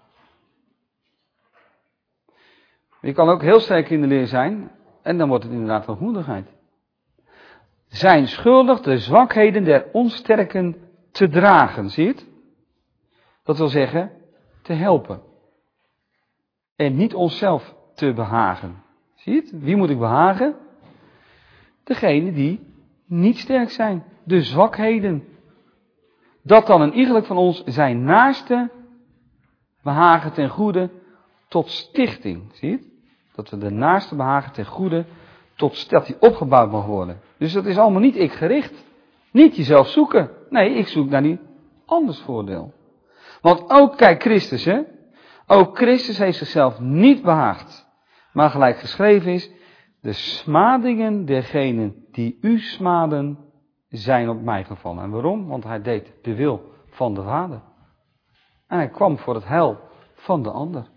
Je kan ook heel sterk in de leer zijn, en dan wordt het inderdaad hoogmoedigheid. Zijn schuldig de zwakheden der onsterken te dragen, zie je het? Dat wil zeggen, te helpen. En niet onszelf te behagen. Zie je het? Wie moet ik behagen? Degene die niet sterk zijn. De zwakheden. Dat dan een iegelijk van ons zijn naaste behagen ten goede tot stichting. Zie je het? Dat we de naaste behagen ten goede tot dat die opgebouwd mag worden. Dus dat is allemaal niet ik gericht. Niet jezelf zoeken. Nee, ik zoek naar die anders voordeel. Want ook, kijk, Christus, hè. Ook Christus heeft zichzelf niet behaagd. Maar gelijk geschreven is, de smadingen dergenen die u smaden, zijn op mij gevallen. En waarom? Want hij deed de wil van de Vader. En hij kwam voor het heil van de ander.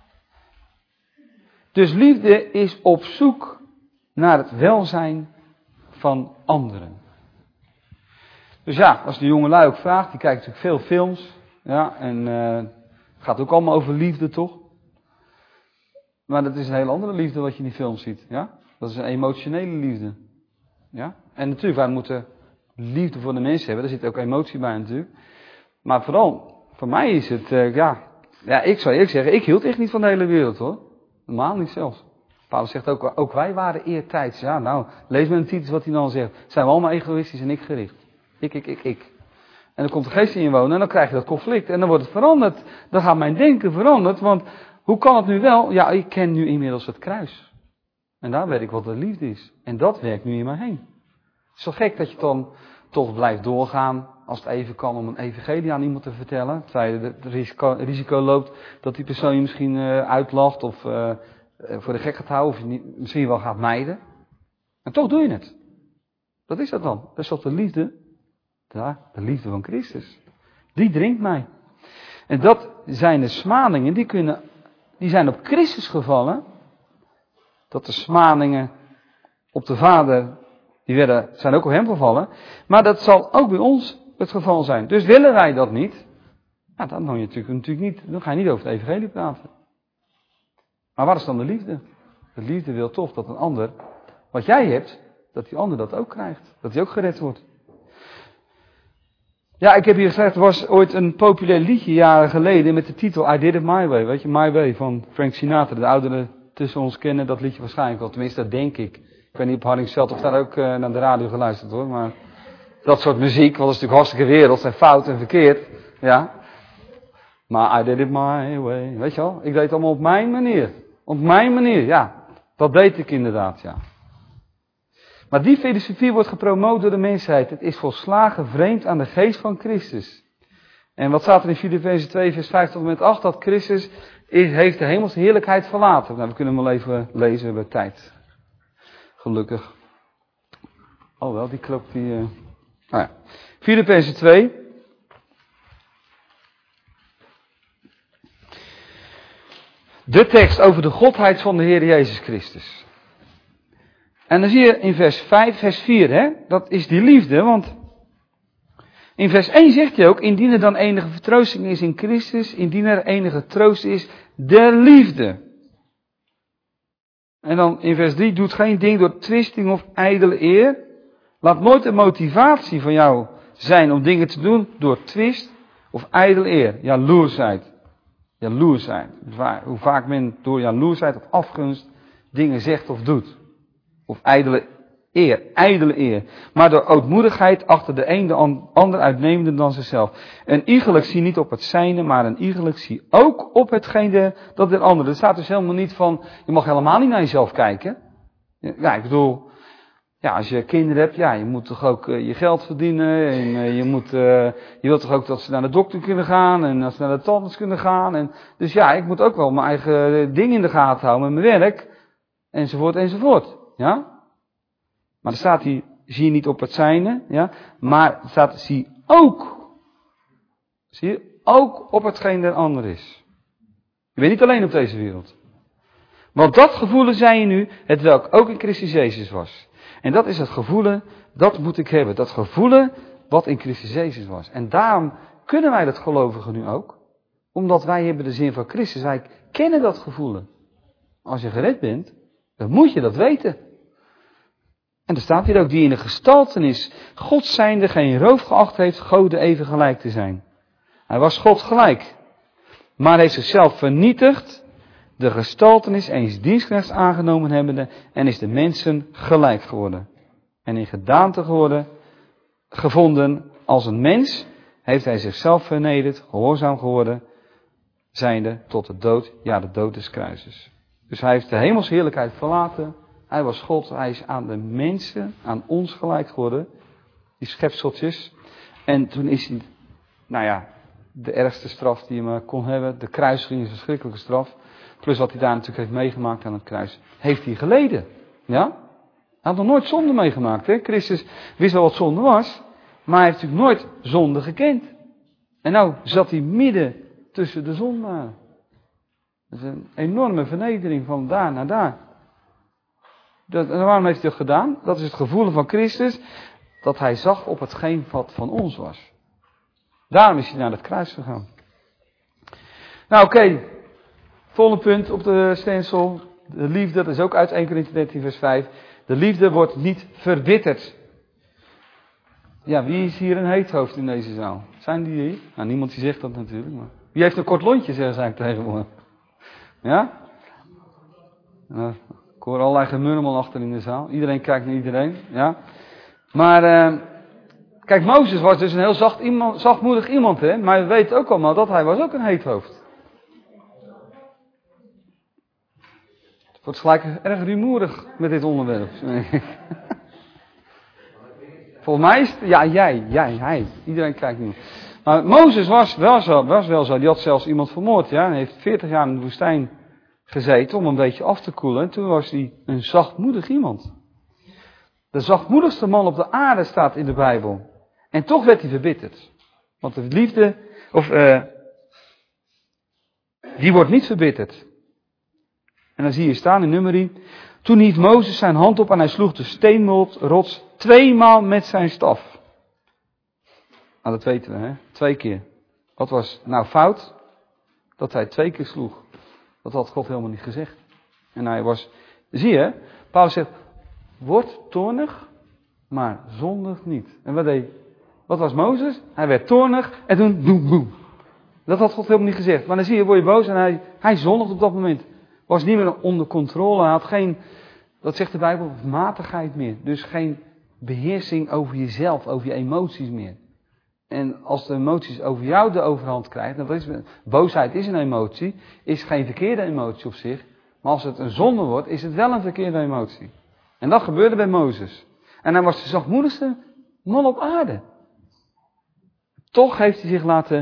Dus liefde is op zoek naar het welzijn van anderen. Dus ja, als de jongelui ook vraagt, die kijkt natuurlijk veel films. Ja, en het gaat ook allemaal over liefde, toch? Maar dat is een hele andere liefde wat je in die film ziet. Ja? Dat is een emotionele liefde. Ja? En natuurlijk, wij moeten liefde voor de mensen hebben. Daar zit ook emotie bij natuurlijk. Maar vooral, voor mij is het, ik zou eerlijk zeggen, ik hield echt niet van de hele wereld hoor. Normaal niet zelfs. Paulus zegt ook wij waren eertijds. Ja, nou, lees met een Titus wat hij dan zegt. Zijn we allemaal egoïstisch en ik gericht. Ik. En dan komt de geest in je wonen en dan krijg je dat conflict. En dan wordt het veranderd. Dan gaat mijn denken veranderd. Want hoe kan het nu wel? Ja, ik ken nu inmiddels het kruis. En daar weet ik wat de liefde is. En dat werkt nu in mij heen. Het is zo gek dat je dan toch blijft doorgaan. Als het even kan om een evangelie aan iemand te vertellen. Terwijl je het risico loopt dat die persoon je misschien uitlacht. Of voor de gek gaat houden. Of je niet, misschien wel gaat mijden. En toch doe je het. Wat is dat dan? Dat is toch de liefde? Ja, de liefde van Christus. Die dringt mij. En dat zijn de smadingen, die zijn op Christus gevallen. Dat de smadingen op de Vader, zijn ook op hem gevallen. Maar dat zal ook bij ons het geval zijn. Dus willen wij dat niet, nou, dan ga je niet over het evangelie praten. Maar wat is dan de liefde? De liefde wil toch dat een ander, wat jij hebt, dat die ander dat ook krijgt. Dat hij ook gered wordt. Ja, ik heb hier gezegd, er was ooit een populair liedje jaren geleden met de titel I Did It My Way. Weet je, My Way van Frank Sinatra. De ouderen tussen ons kennen dat liedje waarschijnlijk wel. Tenminste, dat denk ik. Ik weet niet op Hardingsveld of daar ook naar de radio geluisterd hoor. Maar dat soort muziek, want dat is natuurlijk hartstikke wereld en fout en verkeerd. Ja. Maar I Did It My Way. Weet je wel, ik deed het allemaal op mijn manier. Op mijn manier, ja. Dat deed ik inderdaad, ja. Maar die filosofie wordt gepromoot door de mensheid. Het is volslagen vreemd aan de geest van Christus. En wat staat er in Filippenzen 2 vers 5 tot en met 8? Dat Christus heeft de hemelse heerlijkheid verlaten. Nou, we kunnen hem wel even lezen, we hebben tijd. Gelukkig. Oh wel, die klopt die... Nou ja. Filippenzen 2. De tekst over de godheid van de Heer Jezus Christus. En dan zie je in vers 5, vers 4, hè, dat is die liefde, want in vers 1 zegt hij ook, indien er dan enige vertroosting is in Christus, indien er enige troost is, der liefde. En dan in vers 3, doet geen ding door twisting of ijdele eer. Laat nooit de motivatie van jou zijn om dingen te doen door twist of ijdele eer, jaloersheid. Jaloersheid. Hoe vaak men door jaloersheid of afgunst dingen zegt of doet. Of ijdele eer. Maar door ootmoedigheid achter de een de ander uitnemende dan zichzelf. Een iegelijk zie niet op het zijne, maar een iegelijk zie ook op hetgeen dat der andere. Er staat dus helemaal niet van, je mag helemaal niet naar jezelf kijken. Ja, ik bedoel, ja, als je kinderen hebt, ja, je moet toch ook je geld verdienen. En je wilt toch ook dat ze naar de dokter kunnen gaan. En dat ze naar de tandarts kunnen gaan. En, dus ja, ik moet ook wel mijn eigen ding in de gaten houden met mijn werk. Enzovoort, enzovoort. Ja? Maar er staat hier, zie je niet op het zijne, ja? Maar er staat, zie je ook op hetgeen der ander is. Je bent niet alleen op deze wereld. Want dat gevoelen zei je nu, het welk ook in Christus Jezus was. En dat is het gevoelen, dat moet ik hebben. Dat gevoelen wat in Christus Jezus was. En daarom kunnen wij dat gelovigen nu ook. Omdat wij hebben de zin van Christus. Wij kennen dat gevoelen. Als je gered bent, dan moet je dat weten. En er staat hier ook, die in de gestaltenis God zijnde geen roof geacht heeft, Gode even gelijk te zijn. Hij was God gelijk. Maar heeft zichzelf vernietigd, de gestaltenis eens dienstknechts aangenomen hebbende, en is de mensen gelijk geworden. en in gedaante gevonden als een mens, heeft hij zichzelf vernederd, gehoorzaam geworden, zijnde tot de dood, ja de dood des kruises. Dus hij heeft de hemelsheerlijkheid verlaten, hij was God, hij is aan de mensen, aan ons gelijk geworden, die schepseltjes. En toen is hij, de ergste straf die je maar kon hebben, de kruisiging is een verschrikkelijke straf, plus wat hij daar natuurlijk heeft meegemaakt aan het kruis, heeft hij geleden. Ja? Hij had nog nooit zonde meegemaakt. Hè? Christus wist wel wat zonde was, maar hij heeft natuurlijk nooit zonde gekend. En nou zat hij midden tussen de zondaren. Dat is een enorme vernedering van daar naar daar. En waarom heeft hij dat gedaan? Dat is het gevoel van Christus, dat hij zag op hetgeen wat van ons was. Daarom is hij naar het kruis gegaan. Nou oké. Volgende punt op de stencil. De liefde, dat is ook uit 1 Korinthe 13 vers 5. De liefde wordt niet verbitterd. Ja, wie is hier een heethoofd in deze zaal? Zijn die hier? Nou, niemand die zegt dat natuurlijk. Maar wie heeft een kort lontje, zeggen ze eigenlijk tegenwoordig. Ja? Nou, ik hoor allerlei gemurmel achter in de zaal. Iedereen kijkt naar iedereen. Ja? Maar, kijk, Mozes was dus een heel zachtmoedig iemand, hè. Maar we weten ook allemaal dat hij was ook een heethoofd. Het wordt gelijk erg rumoerig met dit onderwerp. Volgens mij is het, ja, hij. Iedereen kijkt nu. Maar Mozes was wel zo. Die had zelfs iemand vermoord, ja. Hij heeft 40 jaar in de woestijn gezeten om een beetje af te koelen. En toen was hij een zachtmoedig iemand. De zachtmoedigste man op de aarde staat in de Bijbel. En toch werd hij verbitterd. Want de liefde, die wordt niet verbitterd. En dan zie je staan in Numeri. Toen hief Mozes zijn hand op en hij sloeg de steenrots 2 maal met zijn staf. Nou, dat weten we, hè? 2 keer. Wat was nou fout? Dat hij 2 keer sloeg. Dat had God helemaal niet gezegd. En hij was, zie je, Paulus zegt, word toornig, maar zondig niet. En wat was Mozes? Hij werd toornig en toen boem. Dat had God helemaal niet gezegd. Maar dan zie je, word je boos en hij zondigt op dat moment. Was niet meer onder controle. Hij had geen, dat zegt de Bijbel, matigheid meer. Dus geen beheersing over jezelf, over je emoties meer. En als de emoties over jou de overhand krijgen, boosheid is een emotie, is geen verkeerde emotie op zich. Maar als het een zonde wordt, is het wel een verkeerde emotie. En dat gebeurde bij Mozes. En hij was de zachtmoedigste man op aarde. Toch heeft hij zich laten,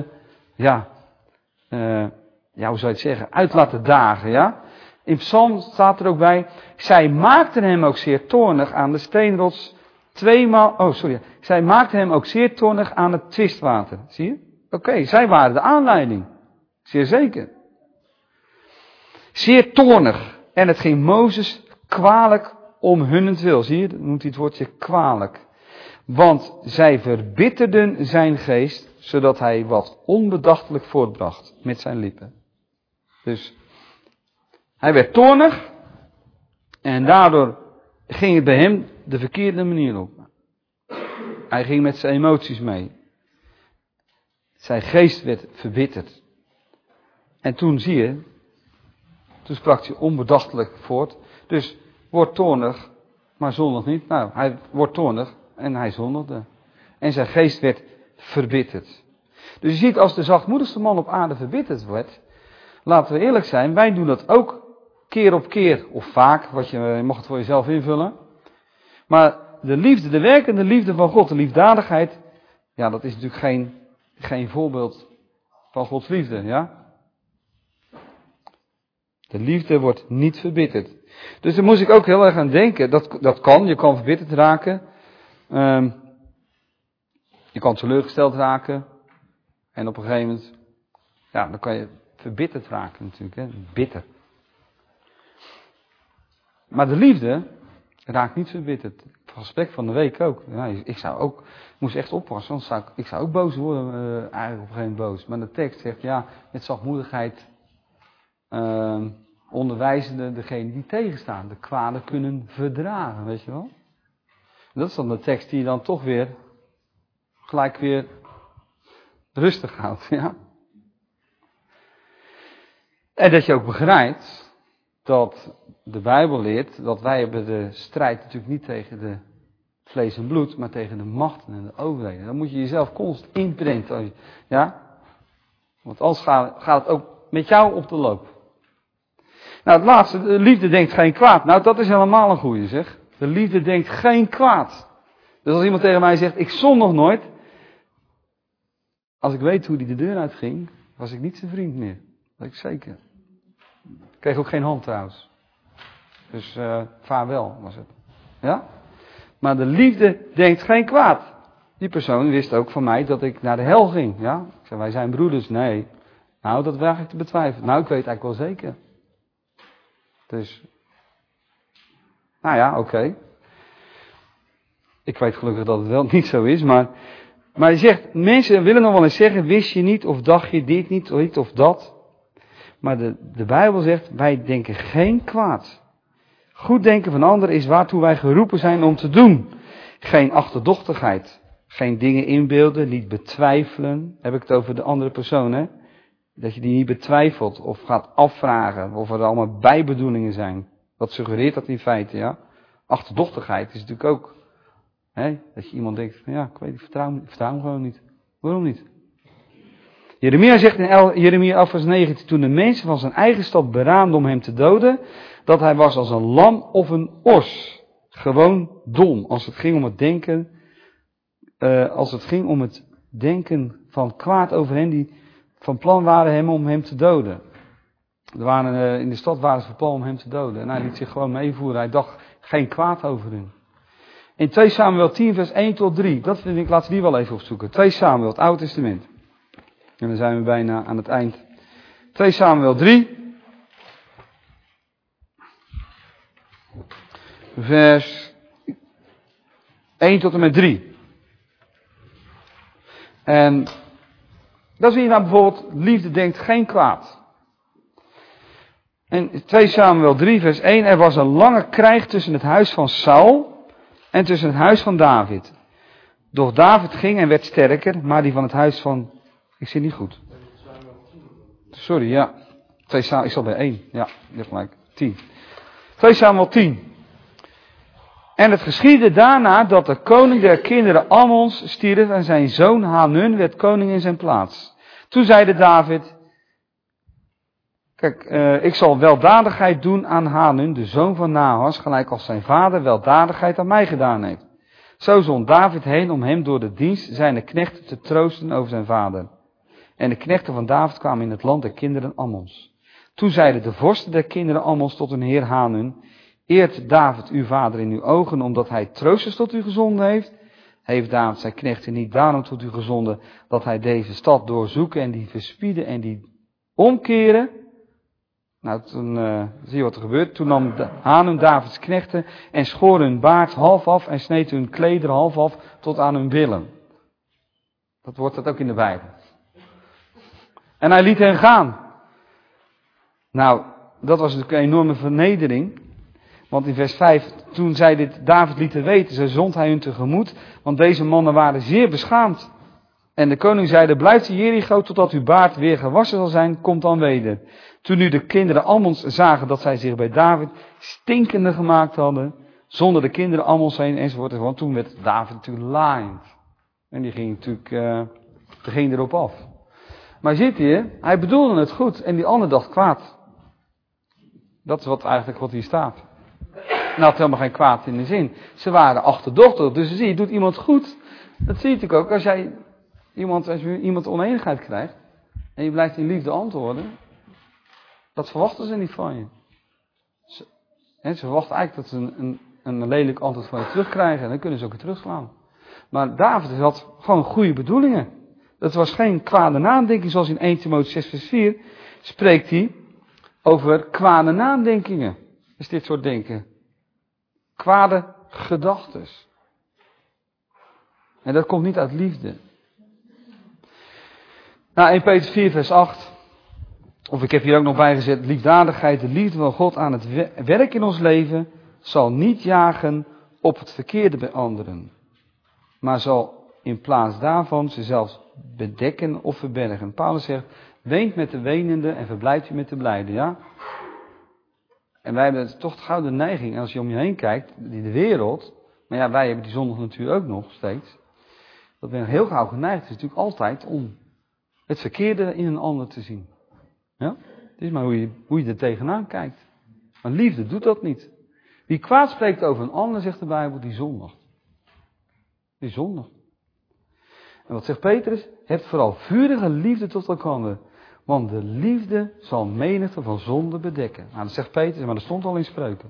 hoe zou je het zeggen, uit laten dagen, ja. In Psalm staat er ook bij, zij maakten hem ook zeer toornig aan de steenrots 2 maal, zij maakten hem ook zeer toornig aan het twistwater. Zie je? Oké, zij waren de aanleiding. Zeer zeker. Zeer toornig. En het ging Mozes kwalijk om hunnentwil. Zie je? Dan noemt hij het woordje kwalijk. Want zij verbitterden zijn geest, zodat hij wat onbedachtelijk voortbracht met zijn lippen. Dus hij werd toornig en daardoor ging het bij hem de verkeerde manier op. Hij ging met zijn emoties mee. Zijn geest werd verbitterd. En toen zie je, toen sprak hij onbedachtelijk voort. Dus word toornig, maar zondig niet. Nou, hij wordt toornig en hij zondigde. En zijn geest werd verbitterd. Dus je ziet, als de zachtmoedigste man op aarde verbitterd werd, laten we eerlijk zijn, wij doen dat ook keer op keer, of vaak, je mag het voor jezelf invullen. Maar de liefde, de werkende liefde van God, de liefdadigheid, ja, dat is natuurlijk geen voorbeeld van Gods liefde, ja. De liefde wordt niet verbitterd. Dus daar moest ik ook heel erg aan denken. Dat kan, je kan verbitterd raken. Je kan teleurgesteld raken. En op een gegeven moment, ja, dan kan je verbitterd raken natuurlijk, hè. Bitter. Maar de liefde raakt niet verbitterd. Het gesprek van de week ook. Ja, ik moest echt oppassen, want ik zou ook boos worden, eigenlijk op een gegeven moment boos. Maar de tekst zegt, ja, met zachtmoedigheid onderwijzen degenen die tegenstaan. De kwade kunnen verdragen, weet je wel. En dat is dan de tekst die je dan toch weer gelijk weer rustig houdt, ja. En dat je ook begrijpt dat de Bijbel leert dat wij hebben de strijd natuurlijk niet tegen de vlees en bloed, maar tegen de machten en de overheden. Dan moet je jezelf constant inprenten. Ja? Want anders gaat het ook met jou op de loop. Nou, het laatste, de liefde denkt geen kwaad. Nou, dat is helemaal een goeie, zeg. De liefde denkt geen kwaad. Dus als iemand tegen mij zegt, ik zondig nooit. Als ik weet hoe die de deur uitging, was ik niet zijn vriend meer. Dat weet ik zeker. Ik kreeg ook geen hand trouwens. Dus vaarwel was het. Ja? Maar de liefde denkt geen kwaad. Die persoon wist ook van mij dat ik naar de hel ging. Ja? Ik zei, wij zijn broeders. Nee. Nou, dat waag ik te betwijfelen. Nou, ik weet het eigenlijk wel zeker. Dus, nou ja, oké. Ik weet gelukkig dat het wel niet zo is, maar je zegt, mensen willen nog wel eens zeggen, wist je niet of dacht je dit niet of dat. Maar de Bijbel zegt, wij denken geen kwaad. Goed denken van anderen is waartoe wij geroepen zijn om te doen. Geen achterdochtigheid. Geen dingen inbeelden, niet betwijfelen. Heb ik het over de andere persoon, hè? Dat je die niet betwijfelt of gaat afvragen of er allemaal bijbedoelingen zijn. Wat suggereert dat in feite, ja? Achterdochtigheid is natuurlijk ook, hè? Dat je iemand denkt van ja, ik weet, ik vertrouw hem gewoon niet. Waarom niet? Jeremia zegt in Jeremia 11 vers 19, toen de mensen van zijn eigen stad beraamden om hem te doden, dat hij was als een lam of een os. Gewoon dom, als het ging om het denken van kwaad over hen die van plan waren om hem te doden. In de stad waren ze van plan om hem te doden. En hij liet zich gewoon meevoeren. Hij dacht geen kwaad over hen. In 2 Samuel 10 vers 1 tot 3. Dat vind ik, laten we die wel even opzoeken. 2 Samuel, het Oude Testament. En dan zijn we bijna aan het eind. 2 Samuel 3. Vers 1 tot en met 3. En dan zie je nou bijvoorbeeld, liefde denkt geen kwaad. En 2 Samuel 3 vers 1, er was een lange krijg tussen het huis van Saul en tussen het huis van David. Doch David ging en werd sterker, maar die van het huis van, ik zie niet goed. Sorry, ja. 2 Samuel, ik zat bij 1, ja, je hebt gelijk, 10. 2 Samuel 10. En het geschiedde daarna dat de koning der kinderen Ammons stierf en zijn zoon Hanun werd koning in zijn plaats. Toen zeide David, kijk, ik zal weldadigheid doen aan Hanun, de zoon van Nahas, gelijk als zijn vader weldadigheid aan mij gedaan heeft. Zo zond David heen om hem door de dienst zijn knechten te troosten over zijn vader. En de knechten van David kwamen in het land der kinderen Ammons. Toen zeiden de vorsten der kinderen Ammons tot hun heer Hanun, eert David uw vader in uw ogen, omdat hij troosters tot u gezonden heeft? Heeft David zijn knechten niet daarom tot u gezonden, dat hij deze stad doorzoeken en die verspieden en die omkeren? Nou, toen zie je wat er gebeurt. Toen nam Hanun Davids knechten en schoor hun baard half af en sneed hun klederen half af tot aan hun billen. Dat wordt dat ook in de Bijbel. En hij liet hen gaan. Nou, dat was natuurlijk een enorme vernedering. Want in vers 5, toen zij dit David lieten weten, zo zond hij hun tegemoet, want deze mannen waren zeer beschaamd. En de koning zeide, blijft in Jericho totdat uw baard weer gewassen zal zijn, komt dan weder. Toen nu de kinderen Ammons zagen dat zij zich bij David stinkende gemaakt hadden, zonden de kinderen Ammons heen enzovoort. Want toen werd David natuurlijk laaiend. En die ging erop af. Maar ziet je, hij bedoelde het goed en die ander dacht kwaad. Dat is wat hier staat. Nou, het helemaal geen kwaad in de zin. Ze waren achterdochtig. Dus zie je, doet iemand goed. Dat zie je natuurlijk ook. Als je iemand oneenigheid krijgt. En je blijft in liefde antwoorden. Dat verwachten ze niet van je. Ze verwachten eigenlijk dat ze een lelijk antwoord van je terugkrijgen. En dan kunnen ze ook weer terugslaan. Maar David had gewoon goede bedoelingen. Dat was geen kwade nadenking. Zoals in 1 Timotheüs 6 vers 4 spreekt hij over kwade nadenkingen. Is dit soort denken. Kwade gedachtes. En dat komt niet uit liefde. Nou, 1 Peter 4 vers 8. Of ik heb hier ook nog bijgezet. Liefdadigheid, de liefde van God aan het werk in ons leven zal niet jagen op het verkeerde bij anderen. Maar zal in plaats daarvan ze zelfs bedekken of verbergen. Paulus zegt, weent met de wenende en verblijft u met de blijden. Ja? En wij hebben toch gauw de neiging, en als je om je heen kijkt, in de wereld, Maar ja, wij hebben die zondag natuurlijk ook nog steeds. Dat we heel gauw geneigd is natuurlijk altijd om het verkeerde in een ander te zien. Ja? Het is maar hoe je er tegenaan kijkt. Maar liefde doet dat niet. Wie kwaad spreekt over een ander, zegt de Bijbel, die zondigt. Die zondigt. En wat zegt Petrus? Hebt vooral vurige liefde tot elkaar. Want de liefde zal menigte van zonde bedekken. Nou, dat zegt Petrus, maar dat stond al in Spreuken.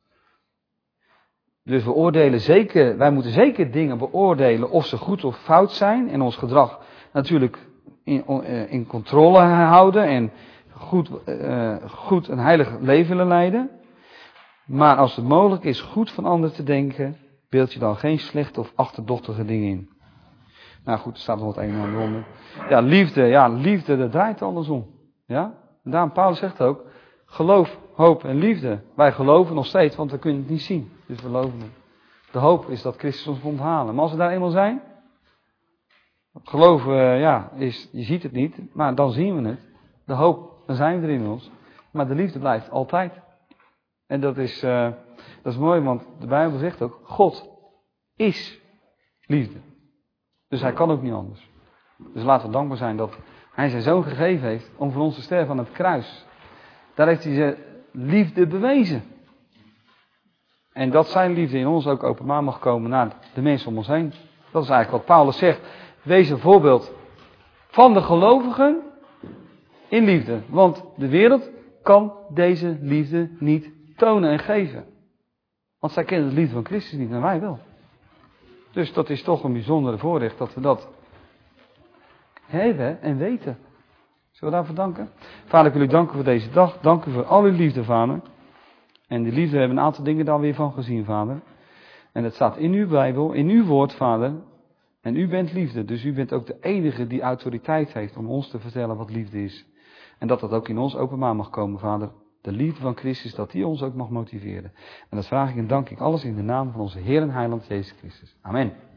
Dus wij moeten zeker dingen beoordelen of ze goed of fout zijn. En ons gedrag natuurlijk in controle houden. En goed een heilig leven willen leiden. Maar als het mogelijk is goed van anderen te denken, beeld je dan geen slechte of achterdochtige dingen in. Nou goed, er staat nog wat een en ander onder. Liefde, dat draait alles om. Ja? En daarom Paulus zegt ook, geloof, hoop en liefde. Wij geloven nog steeds, want we kunnen het niet zien. Dus we geloven het. De hoop is dat Christus ons komt halen. Maar als we daar eenmaal zijn, geloven, je ziet het niet, maar dan zien we het. De hoop, dan zijn we er in ons. Maar de liefde blijft altijd. En dat is mooi, want de Bijbel zegt ook, God is liefde. Dus hij kan ook niet anders. Dus laten we dankbaar zijn dat hij zijn zoon gegeven heeft om voor ons te sterven aan het kruis. Daar heeft hij zijn liefde bewezen. En dat zijn liefde in ons ook openbaar mag komen naar de mensen om ons heen. Dat is eigenlijk wat Paulus zegt. Wees een voorbeeld van de gelovigen in liefde. Want de wereld kan deze liefde niet tonen en geven. Want zij kennen de liefde van Christus niet en wij wel. Dus dat is toch een bijzondere voorrecht dat we dat hebben en weten. Zullen we daarvoor danken? Vader, ik wil u danken voor deze dag. Dank u voor al uw liefde, Vader. En die liefde hebben we een aantal dingen daar weer van gezien, Vader. En het staat in uw Bijbel, in uw woord, Vader. En u bent liefde, dus u bent ook de enige die autoriteit heeft om ons te vertellen wat liefde is. En dat dat ook in ons openbaar mag komen, Vader. De liefde van Christus, dat die ons ook mag motiveren. En dat vraag ik en dank ik alles in de naam van onze Heer en Heiland Jezus Christus. Amen.